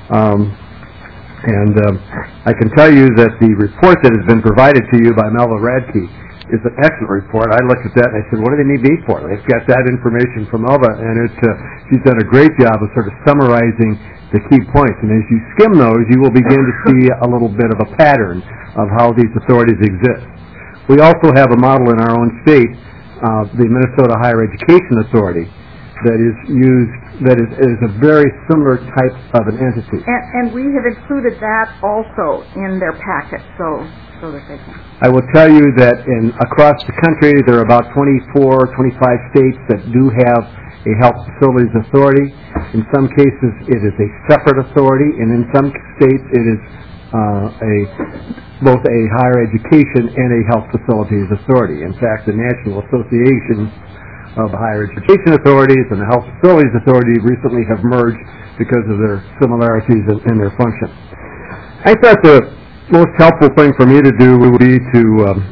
And I can tell you that the report that has been provided to you by Melba Radke is an excellent report. I looked at that and I said, what do they need me for? They've got that information from Melba, and she's done a great job of sort of summarizing the key points. And as you skim those, you will begin to see a little bit of a pattern of how these authorities exist. We also have a model in our own state, the Minnesota Higher Education Authority, that is a very similar type of an entity. And we have included that also in their packet, so that they can. I will tell you that across the country, there are about 24, 25 states that do have a health facilities authority. In some cases, it is a separate authority, and in some states, it is both a higher education and a health facilities authority. In fact, the National Association of Higher Education Authorities and the Health Facilities Authority recently have merged because of their similarities in their function. I thought the most helpful thing for me to do would be to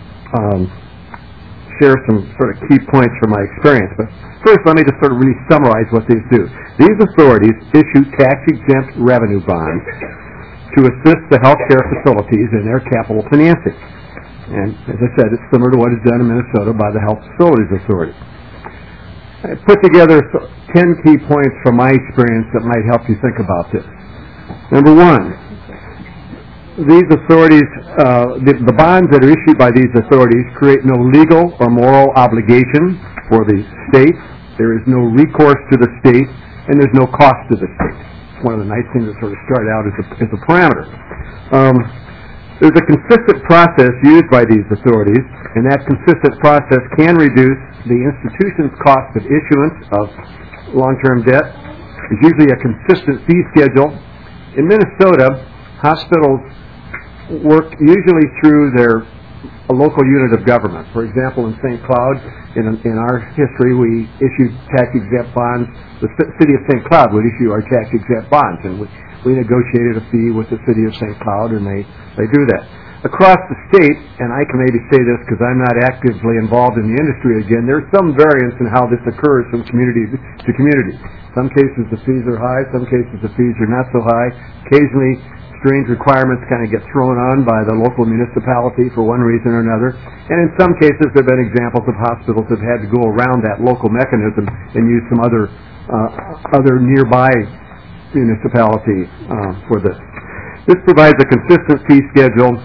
share some sort of key points from my experience. But first, let me just sort of really summarize what these do. These authorities issue tax-exempt revenue bonds to assist the healthcare facilities in their capital financing. And as I said, it's similar to what is done in Minnesota by the Health Facilities Authority. I put together 10 key points from my experience that might help you think about this. Number one, these authorities, the bonds that are issued by these authorities create no legal or moral obligation for the state. There is no recourse to the state, and there's no cost to the state. It's one of the nice things that sort of started out as a parameter. There's a consistent process used by these authorities, and that consistent process can reduce the institution's cost of issuance of long-term debt. There's usually a consistent fee schedule. In Minnesota, hospitals work usually through a local unit of government. For example, in St. Cloud, in our history, we issued tax-exempt bonds. The city of St. Cloud would issue our tax-exempt bonds, and we negotiated a fee with the city of St. Cloud, and they do that. Across the state, and I can maybe say this because I'm not actively involved in the industry again, there's some variance in how this occurs from community to community. Some cases the fees are high, some cases the fees are not so high. Occasionally, strange requirements kind of get thrown on by the local municipality for one reason or another. And in some cases, there have been examples of hospitals that have had to go around that local mechanism and use some other nearby municipality for this. This provides a consistent fee schedule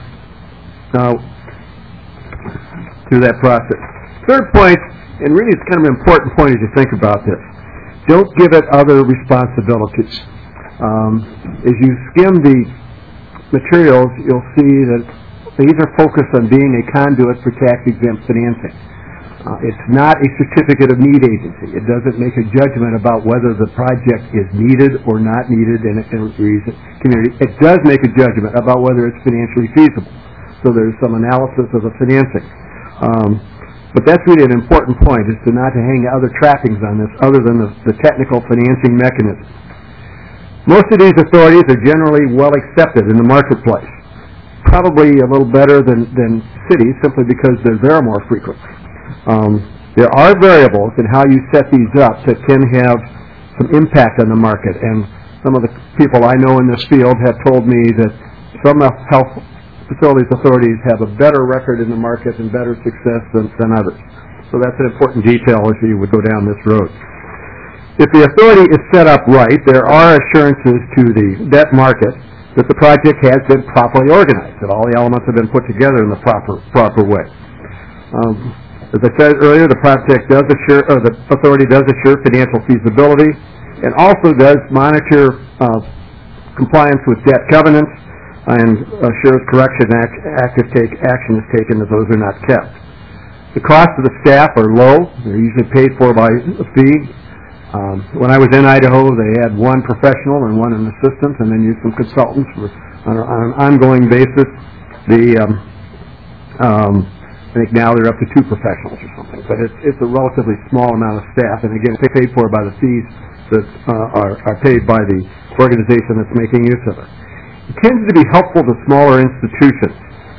through that process. Third point, and really it's kind of an important point as you think about this, don't give it other responsibilities. As you skim the materials, you'll see that these are focused on being a conduit for tax-exempt financing. It's not a certificate of need agency. It doesn't make a judgment about whether the project is needed or not needed in a community. It does make a judgment about whether it's financially feasible. So there's some analysis of the financing. But that's really an important point, is to not to hang other trappings on this other than the technical financing mechanism. Most of these authorities are generally well accepted in the marketplace. Probably a little better than cities, simply because they're there more frequently. There are variables in how you set these up that can have some impact on the market, and some of the people I know in this field have told me that some health facilities authorities have a better record in the market and better success than others. So that's an important detail if you would go down this road. If the authority is set up right, there are assurances to the debt market that the project has been properly organized, that all the elements have been put together in the proper way. As I said earlier, the authority does assure financial feasibility and also does monitor compliance with debt covenants and assures correction action is taken if those are not kept. The costs of the staff are low. They're usually paid for by a fee. When I was in Idaho, they had one professional and one an assistant, and then used some consultants on an ongoing basis. I think now they're up to 2 professionals or something, but it's a relatively small amount of staff, and again, it's paid for by the fees that are paid by the organization that's making use of it. It tends to be helpful to smaller institutions.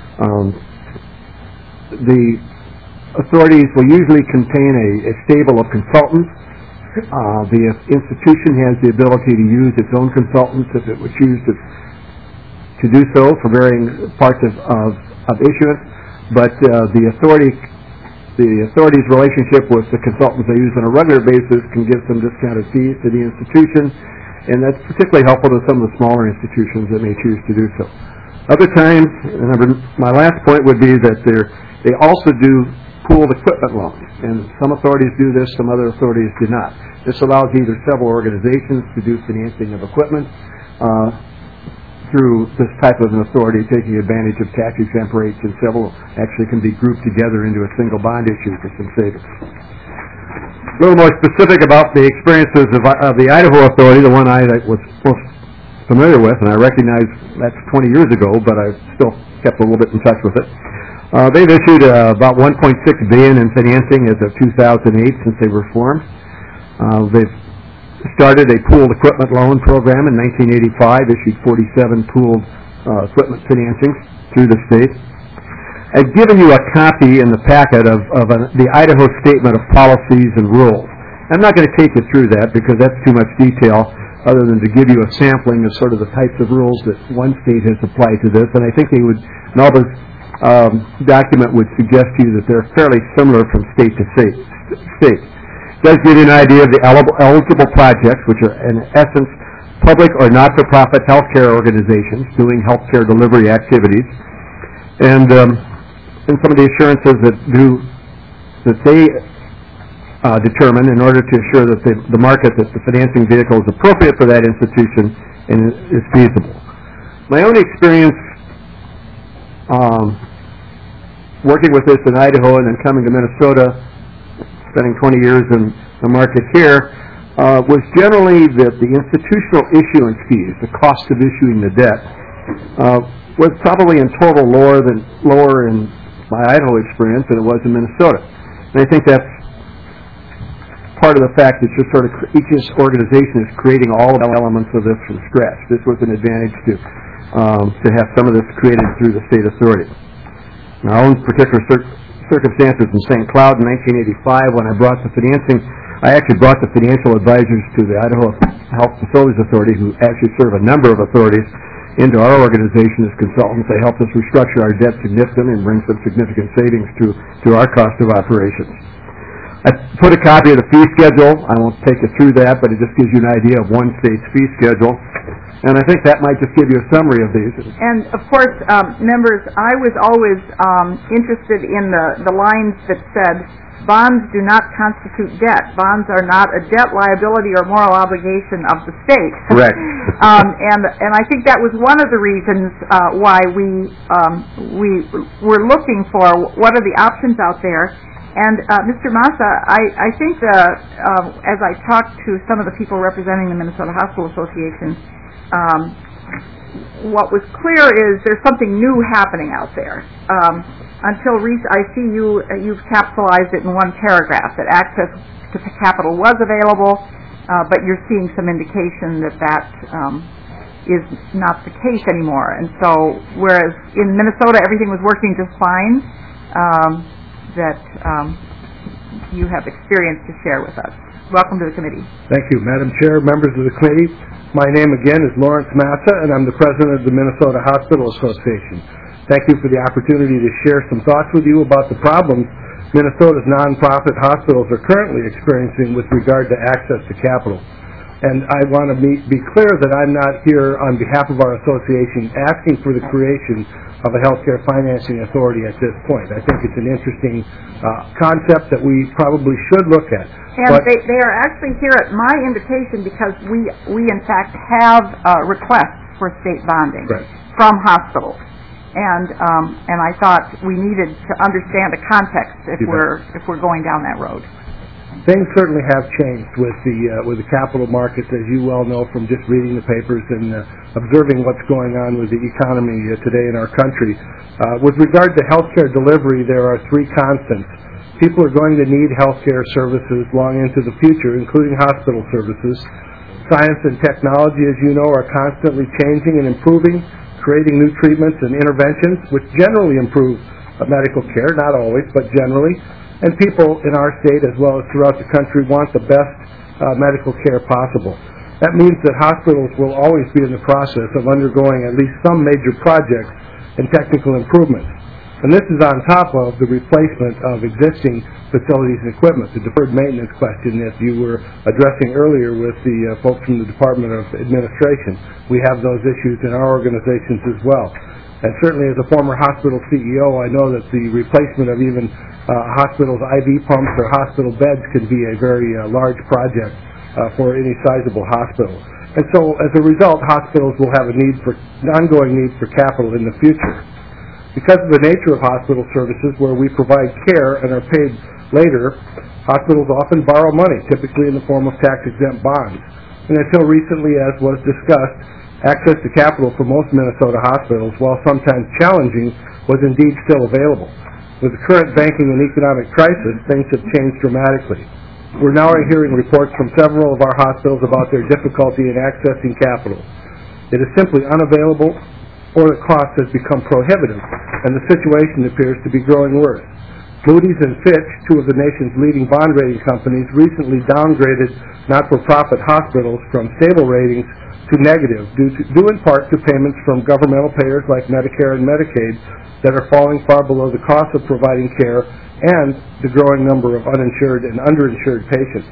The authorities will usually contain a stable of consultants. The institution has the ability to use its own consultants if it would choose to do so for varying parts of issuance. But the authority's relationship with the consultants they use on a regular basis can give some discounted fees to the institution, and that's particularly helpful to some of the smaller institutions that may choose to do so. Other times, my last point would be that they also do pooled equipment loans, and some authorities do this, some other authorities do not. This allows either several organizations to do financing of equipment through this type of an authority, taking advantage of tax-exempt rates, and several actually can be grouped together into a single bond issue for some savings. A little more specific about the experiences of the Idaho Authority, the one I was most familiar with, and I recognize that's 20 years ago, but I've still kept a little bit in touch with it. They've issued about $1.6 billion in financing as of 2008 since they were formed. They've started a pooled equipment loan program in 1985, issued 47 pooled equipment financings through the state. I've given you a copy in the packet of the Idaho Statement of Policies and Rules. I'm not going to take you through that because that's too much detail, other than to give you a sampling of sort of the types of rules that one state has applied to this, and I think Melba's document would suggest to you that they're fairly similar from state to state. It does give you an idea of the eligible projects, which are in essence public or not-for-profit healthcare organizations doing healthcare delivery activities, and some of the assurances that they determine in order to assure that the market, that the financing vehicle is appropriate for that institution and is feasible. My own experience working with this in Idaho and then coming to Minnesota, spending 20 years in the market here, was generally that the institutional issuance fees, the cost of issuing the debt, was probably in total lower in my Idaho experience than it was in Minnesota. And I think that's part of the fact that just sort of each organization is creating all the elements of this from scratch. This was an advantage to have some of this created through the state authority. My own particular circumstances in St. Cloud in 1985, when I brought the financing I actually brought the financial advisors to the Idaho Health Facilities Authority, who actually serve a number of authorities, into our organization as consultants. They helped us restructure our debt significantly and bring some significant savings to our cost of operations. I put a copy of the fee schedule. I won't take you through that, but it just gives you an idea of one state's fee schedule. And I think that might just give you a summary of these. And, of course, members, I was always interested in the lines that said, bonds do not constitute debt. Bonds are not a debt, liability, or moral obligation of the state. Correct. And I think that was one of the reasons why we were looking for what are the options out there. And Mr. Massa, I think as I talked to some of the people representing the Minnesota Hospital Association, what was clear is there's something new happening out there. Until I see you've capitalized it in one paragraph that access to capital was available, but you're seeing some indication that is not the case anymore. And so, whereas in Minnesota everything was working just fine, that you have experience to share with us. Welcome to the committee. Thank you, Madam Chair, members of the committee. My name again is Lawrence Massa, and I'm the president of the Minnesota Hospital Association. Thank you for the opportunity to share some thoughts with you about the problems Minnesota's nonprofit hospitals are currently experiencing with regard to access to capital. And I want to be clear that I'm not here on behalf of our association asking for the creation of a healthcare financing authority at this point. I think it's an interesting concept that we probably should look at. And they are actually here at my invitation because we in fact have requests for state bonding from hospitals. And I thought we needed to understand the context if we're going down that road. Things certainly have changed with the capital markets, as you well know from just reading the papers and observing what's going on with the economy today in our country. With regard to healthcare delivery, there are three constants. People are going to need healthcare services long into the future, including hospital services. Science and technology, as you know, are constantly changing and improving, creating new treatments and interventions, which generally improve medical care, not always, but generally. And people in our state, as well as throughout the country, want the best medical care possible. That means that hospitals will always be in the process of undergoing at least some major projects and technical improvements. And this is on top of the replacement of existing facilities and equipment, the deferred maintenance question that you were addressing earlier with the folks from the Department of Administration. We have those issues in our organizations as well. And certainly as a former hospital CEO, I know that the replacement of even hospitals' IV pumps or hospital beds can be a very large project for any sizable hospital. And so as a result, hospitals will have an ongoing need for capital in the future. Because of the nature of hospital services where we provide care and are paid later, hospitals often borrow money, typically in the form of tax-exempt bonds. And until recently, as was discussed, access to capital for most Minnesota hospitals, while sometimes challenging, was indeed still available. With the current banking and economic crisis, things have changed dramatically. We're now hearing reports from several of our hospitals about their difficulty in accessing capital. It is simply unavailable, or the cost has become prohibitive, and the situation appears to be growing worse. Moody's and Fitch, two of the nation's leading bond rating companies, recently downgraded not-for-profit hospitals from stable ratings to negative, due in part to payments from governmental payers like Medicare and Medicaid that are falling far below the cost of providing care and the growing number of uninsured and underinsured patients.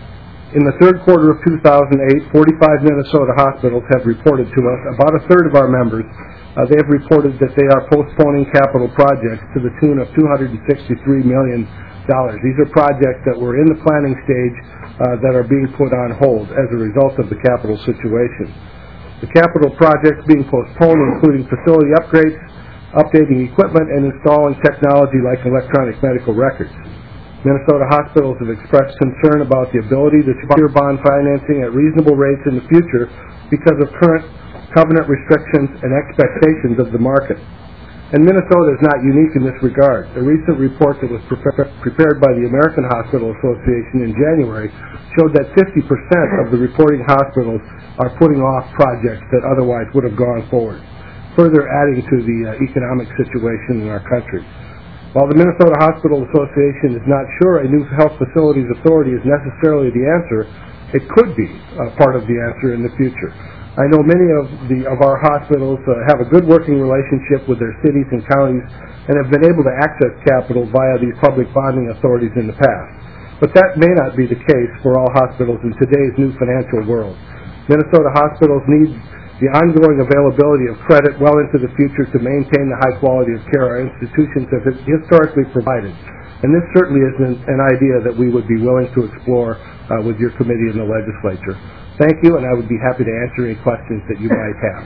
In the third quarter of 2008, 45 Minnesota hospitals have reported to us, about a third of our members, they have reported that they are postponing capital projects to the tune of $263 million. These are projects that were in the planning stage that are being put on hold as a result of the capital situation. The capital projects being postponed, including facility upgrades, updating equipment, and installing technology like electronic medical records. Minnesota hospitals have expressed concern about the ability to secure bond financing at reasonable rates in the future because of current covenant restrictions and expectations of the market. And Minnesota is not unique in this regard. A recent report that was prepared by the American Hospital Association in January showed that 50% of the reporting hospitals are putting off projects that otherwise would have gone forward, further adding to the economic situation in our country. While the Minnesota Hospital Association is not sure a new health facilities authority is necessarily the answer, it could be part of the answer in the future. I know many of our hospitals have a good working relationship with their cities and counties and have been able to access capital via these public bonding authorities in the past. But that may not be the case for all hospitals in today's new financial world. Minnesota hospitals need the ongoing availability of credit well into the future to maintain the high quality of care our institutions have historically provided. And this certainly isn't an idea that we would be willing to explore with your committee in the legislature. Thank you, and I would be happy to answer any questions that you might have.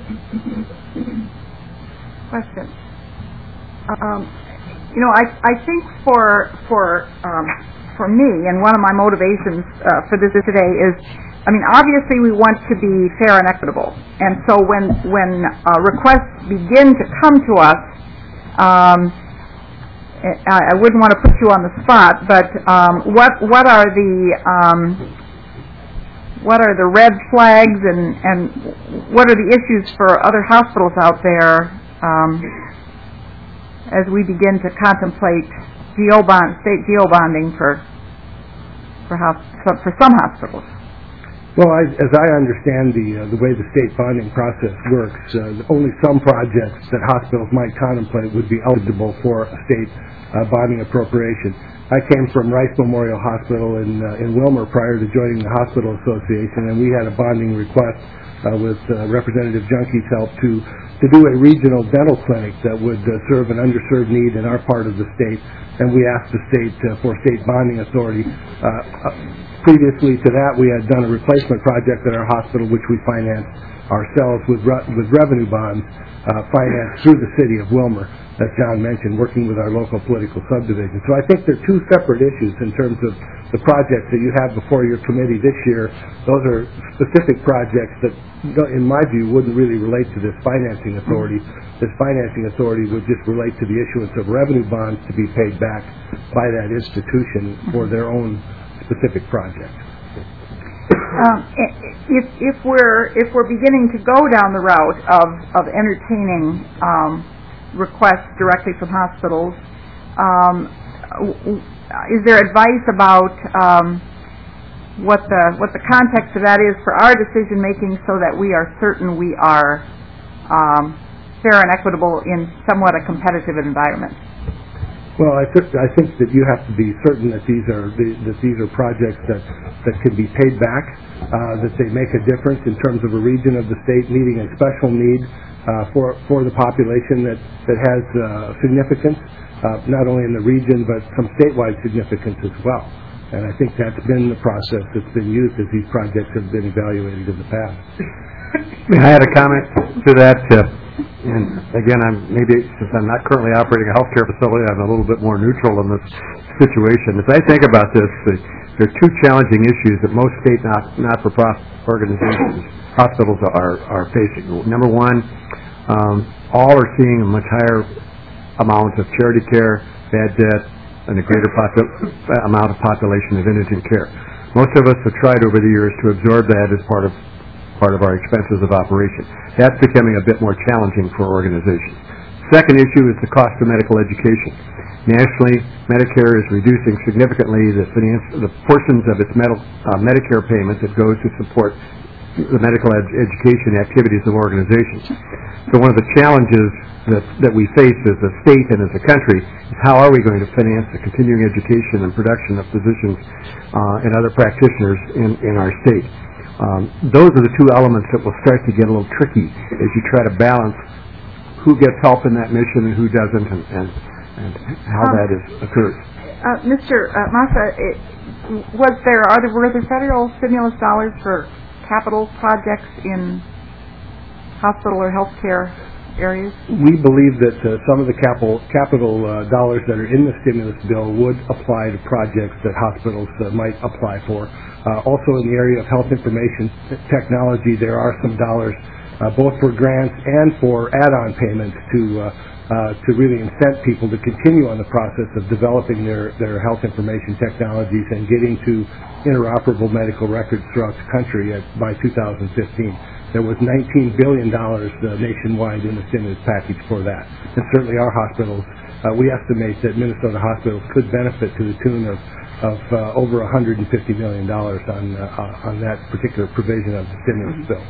Questions? I think for me, and one of my motivations for this today is, obviously we want to be fair and equitable. And so when requests begin to come to us, I wouldn't want to put you on the spot, but what are the red flags and what are the issues for other hospitals out there as we begin to contemplate state GO bonding for some hospitals? Well, as I understand the way the state bonding process works, only some projects that hospitals might contemplate would be eligible for a state bonding appropriation. I came from Rice Memorial Hospital in Wilmer prior to joining the Hospital Association, and we had a bonding request with Representative Junke's help to do a regional dental clinic that would serve an underserved need in our part of the state, and we asked the state for state bonding authority. Previously to that, we had done a replacement project at our hospital, which we financed ourselves with revenue bonds financed through the city of Wilmer, as John mentioned, working with our local political subdivision. So I think they're two separate issues in terms of the projects that you have before your committee this year. Those are specific projects that, in my view, wouldn't really relate to this financing authority. This financing authority would just relate to the issuance of revenue bonds to be paid back by that institution for their own specific project. If we're beginning to go down the route of entertaining requests directly from hospitals, is there advice about what the context of that is for our decision making, so that we are certain we are fair and equitable in somewhat a competitive environment? Well, I think that you have to be certain that these are projects that can be paid back, that they make a difference in terms of a region of the state meeting a special need for the population that has significance, not only in the region but some statewide significance as well. And I think that's been the process that's been used as these projects have been evaluated in the past. I had a comment to that. And again, since I'm not currently operating a healthcare facility, I'm a little bit more neutral in this situation. As I think about this, there are two challenging issues that most state not-for-profit organizations, hospitals are facing. Number one, all are seeing a much higher amount of charity care, bad debt, and a greater amount of population of indigent care. Most of us have tried over the years to absorb that as part of our expenses of operation. That's becoming a bit more challenging for organizations. Second issue is the cost of medical education. Nationally, Medicare is reducing significantly the portions of its Medicare payment that goes to support the medical education activities of organizations. So one of the challenges that we face as a state and as a country is how are we going to finance the continuing education and production of physicians and other practitioners in our state. Those are the two elements that will start to get a little tricky as you try to balance who gets help in that mission and who doesn't, and how that occurs. Mr. Massa, were there federal stimulus dollars for capital projects in hospital or healthcare areas? We believe that some of the capital dollars that are in the stimulus bill would apply to projects that hospitals might apply for. Also in the area of health information technology, there are some dollars both for grants and for add-on payments to really incent people to continue on the process of developing their health information technologies and getting to interoperable medical records throughout the country by 2015. There was $19 billion nationwide in the stimulus package for that. And certainly our hospitals we estimate that Minnesota hospitals could benefit to the tune of over $150 million on that particular provision of the stimulus bill.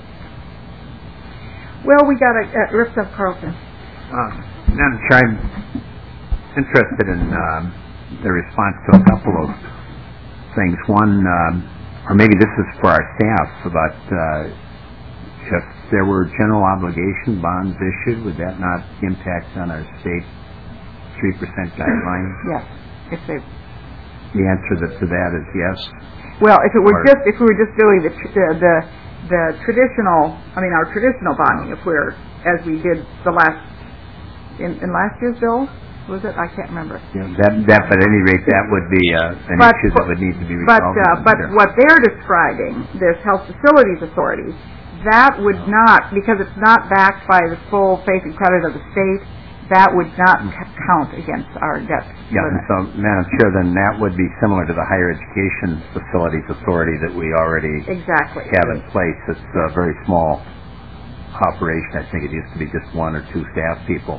Well, we got a Representative Carlson. Madam Chair, I'm interested in the response to a couple of things. One, or maybe this is for our staff, about if there were general obligation bonds issued, would that not impact on our state 3% guideline? Yes. If they. The answer to that is yes. Well, if we were just doing the traditional, our traditional bonding, as we did in last year's bill, was it? I can't remember. Yeah, that, but at any rate, that would be an issue that would need to be resolved. But what they're describing, this Health Facilities Authority, that would not, because it's not backed by the full faith and credit of the state, that would not count against our debt Yeah, limit. so, Madam Chair, then that would be similar to the Higher Education Facilities Authority that we already have in place. It's a very small operation. I think it used to be just 1 or 2 staff people.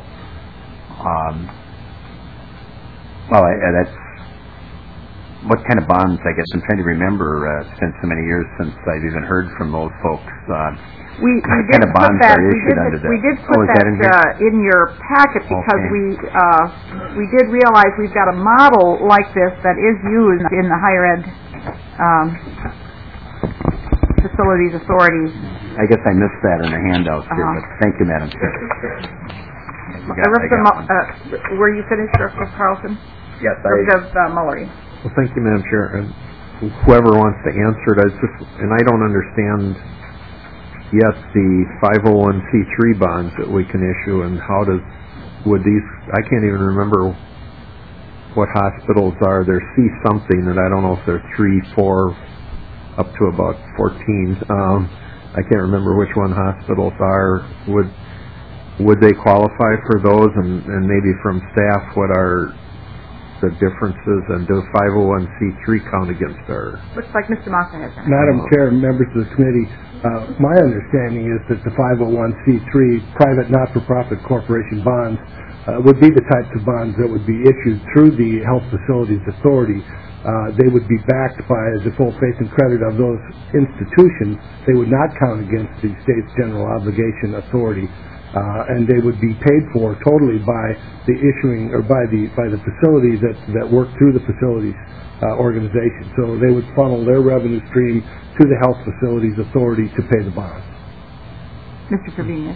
That's what kind of bonds, I guess I'm trying to remember. It's been so many years since I've even heard from those folks. We did put that in your packet because we did realize we've got a model like this that is used in the higher ed facilities authority. I guess I missed that in the handouts here, but thank you, Madam Chair. Were you finished, Representative Carlson? Yes, Representative Mullery. Well, thank you, Madam Chair. And whoever wants to answer it, I don't understand yet the 501c3 bonds that we can issue, and would these, I can't even remember what hospitals are. They're C something, and I don't know if they're 3, 4, up to about 14. I can't remember which one hospitals are. Would they qualify for those? And maybe from staff, what are the differences, and do 501c3 count against our... Looks like Mr. Massa has that. Madam Chair and members of the committee, my understanding is that the 501c3 private not-for-profit corporation bonds would be the types of bonds that would be issued through the Health Facilities Authority. They would be backed by the full faith and credit of those institutions. They would not count against the state's general obligation authority. And they would be paid for totally by the issuing or by the facilities that work through the facilities organization. So they would funnel their revenue stream to the Health Facilities Authority to pay the bonds. Mr. Trevino.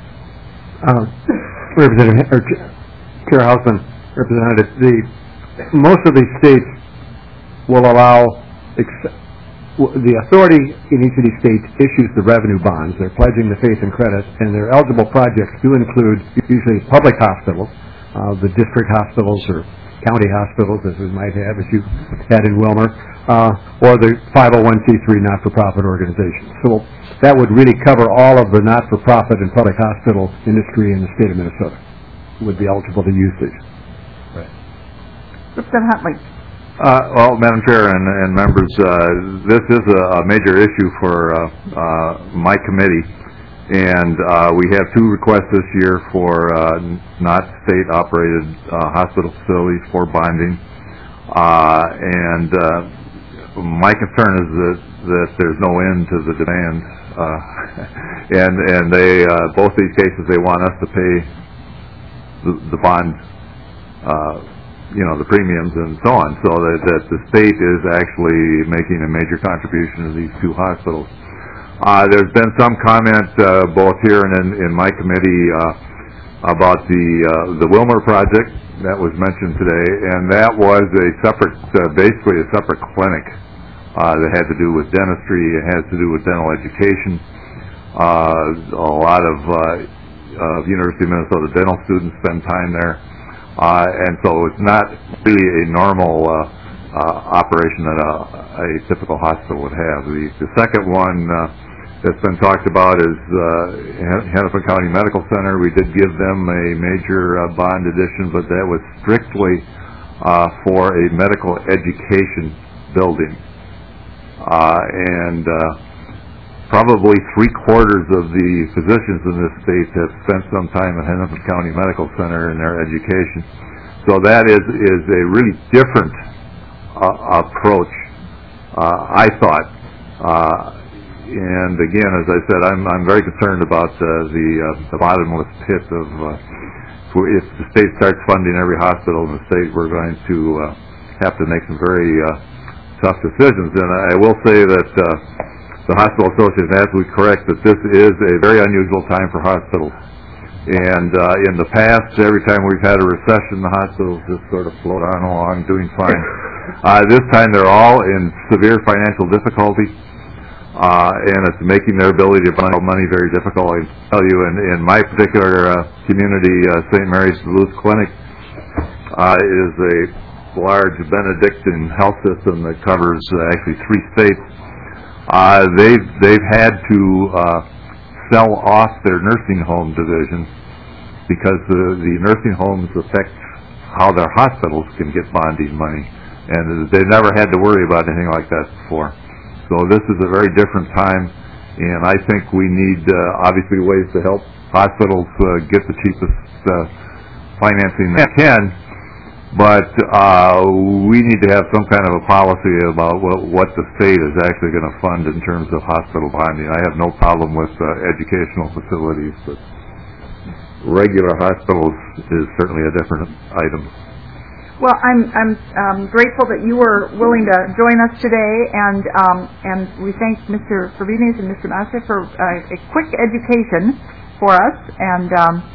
Chair Hausman, Representative, most of these states will allow the authority in each of these states issues the revenue bonds. They're pledging the faith and credit, and their eligible projects do include usually public hospitals, the district hospitals or county hospitals, as we might have, as you had in Wilmer, or the 501c3 not-for-profit organizations. So that would really cover all of the not-for-profit and public hospital industry in the state of Minnesota would be eligible to use these. Right. Representative Huntley. Well, Madam Chair and members, this is a major issue for my committee, and we have 2 requests this year for not state-operated hospital facilities for bonding, and my concern is that there's no end to the demand, and they both these cases they want us to pay the bond. The premiums and so on, so that the state is actually making a major contribution to these 2 hospitals. There's been some comment both here and in my committee about the Wilmer project that was mentioned today, and that was a separate, basically a separate clinic that had to do with dentistry. It has to do with dental education. A lot of University of Minnesota dental students spend time there. And so it's not really a normal operation that a typical hospital would have. The second one that's been talked about is Hennepin County Medical Center. We did give them a major bond addition, but that was strictly for a medical education building. And probably 3/4 of the physicians in this state have spent some time at Hennepin County Medical Center in their education. So that is a really different approach, I thought. And again, as I said, I'm very concerned about the bottomless pit of if the state starts funding every hospital in the state, we're going to have to make some very tough decisions. And I will say that the Hospital Association is absolutely correct that this is a very unusual time for hospitals. And in the past, every time we've had a recession, the hospitals just sort of float on along, doing fine. This time, they're all in severe financial difficulty, and it's making their ability to borrow money very difficult. I can tell you, in my particular community, St. Mary's Duluth Clinic is a large Benedictine health system that covers actually 3 states. They've had to sell off their nursing home division because the nursing homes affect how their hospitals can get bonding money, and they've never had to worry about anything like that before. So this is a very different time, and I think we need obviously ways to help hospitals get the cheapest financing they can, but we need to have some kind of a policy about what the state is actually going to fund in terms of hospital bonding. I have no problem with educational facilities, but regular hospitals is certainly a different item. Well, I'm grateful that you were willing to join us today, and we thank Mr. Fabines and Mr. Massa for a quick education for us, and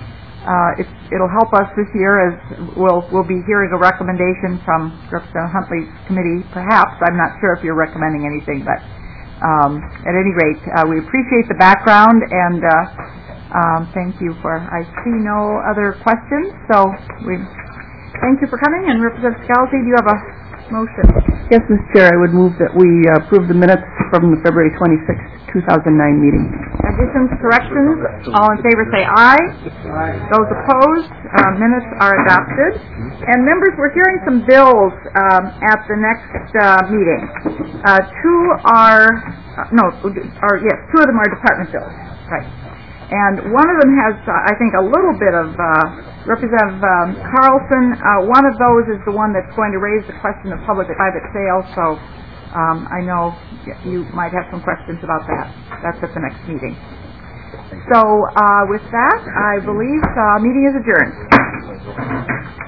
it'll help us this year as we'll be hearing a recommendation from Representative Huntley's committee. Perhaps I'm not sure if you're recommending anything, but at any rate, we appreciate the background, and thank you for. I see no other questions, so we. Thank you for coming, and Representative Scalzi, do you have a motion? Yes, Mr. Chair, I would move that we approve the minutes from the February 26, 2009 meeting. Additions, corrections, all in favor say aye. Aye. Those opposed, minutes are adopted. And members, we're hearing some bills at the next meeting. Two of them are department bills, right? And one of them has, I think, a little bit of Representative Carlson. One of those is the one that's going to raise the question of public-private sales. So I know you might have some questions about that. That's at the next meeting. So with that, I believe meeting is adjourned.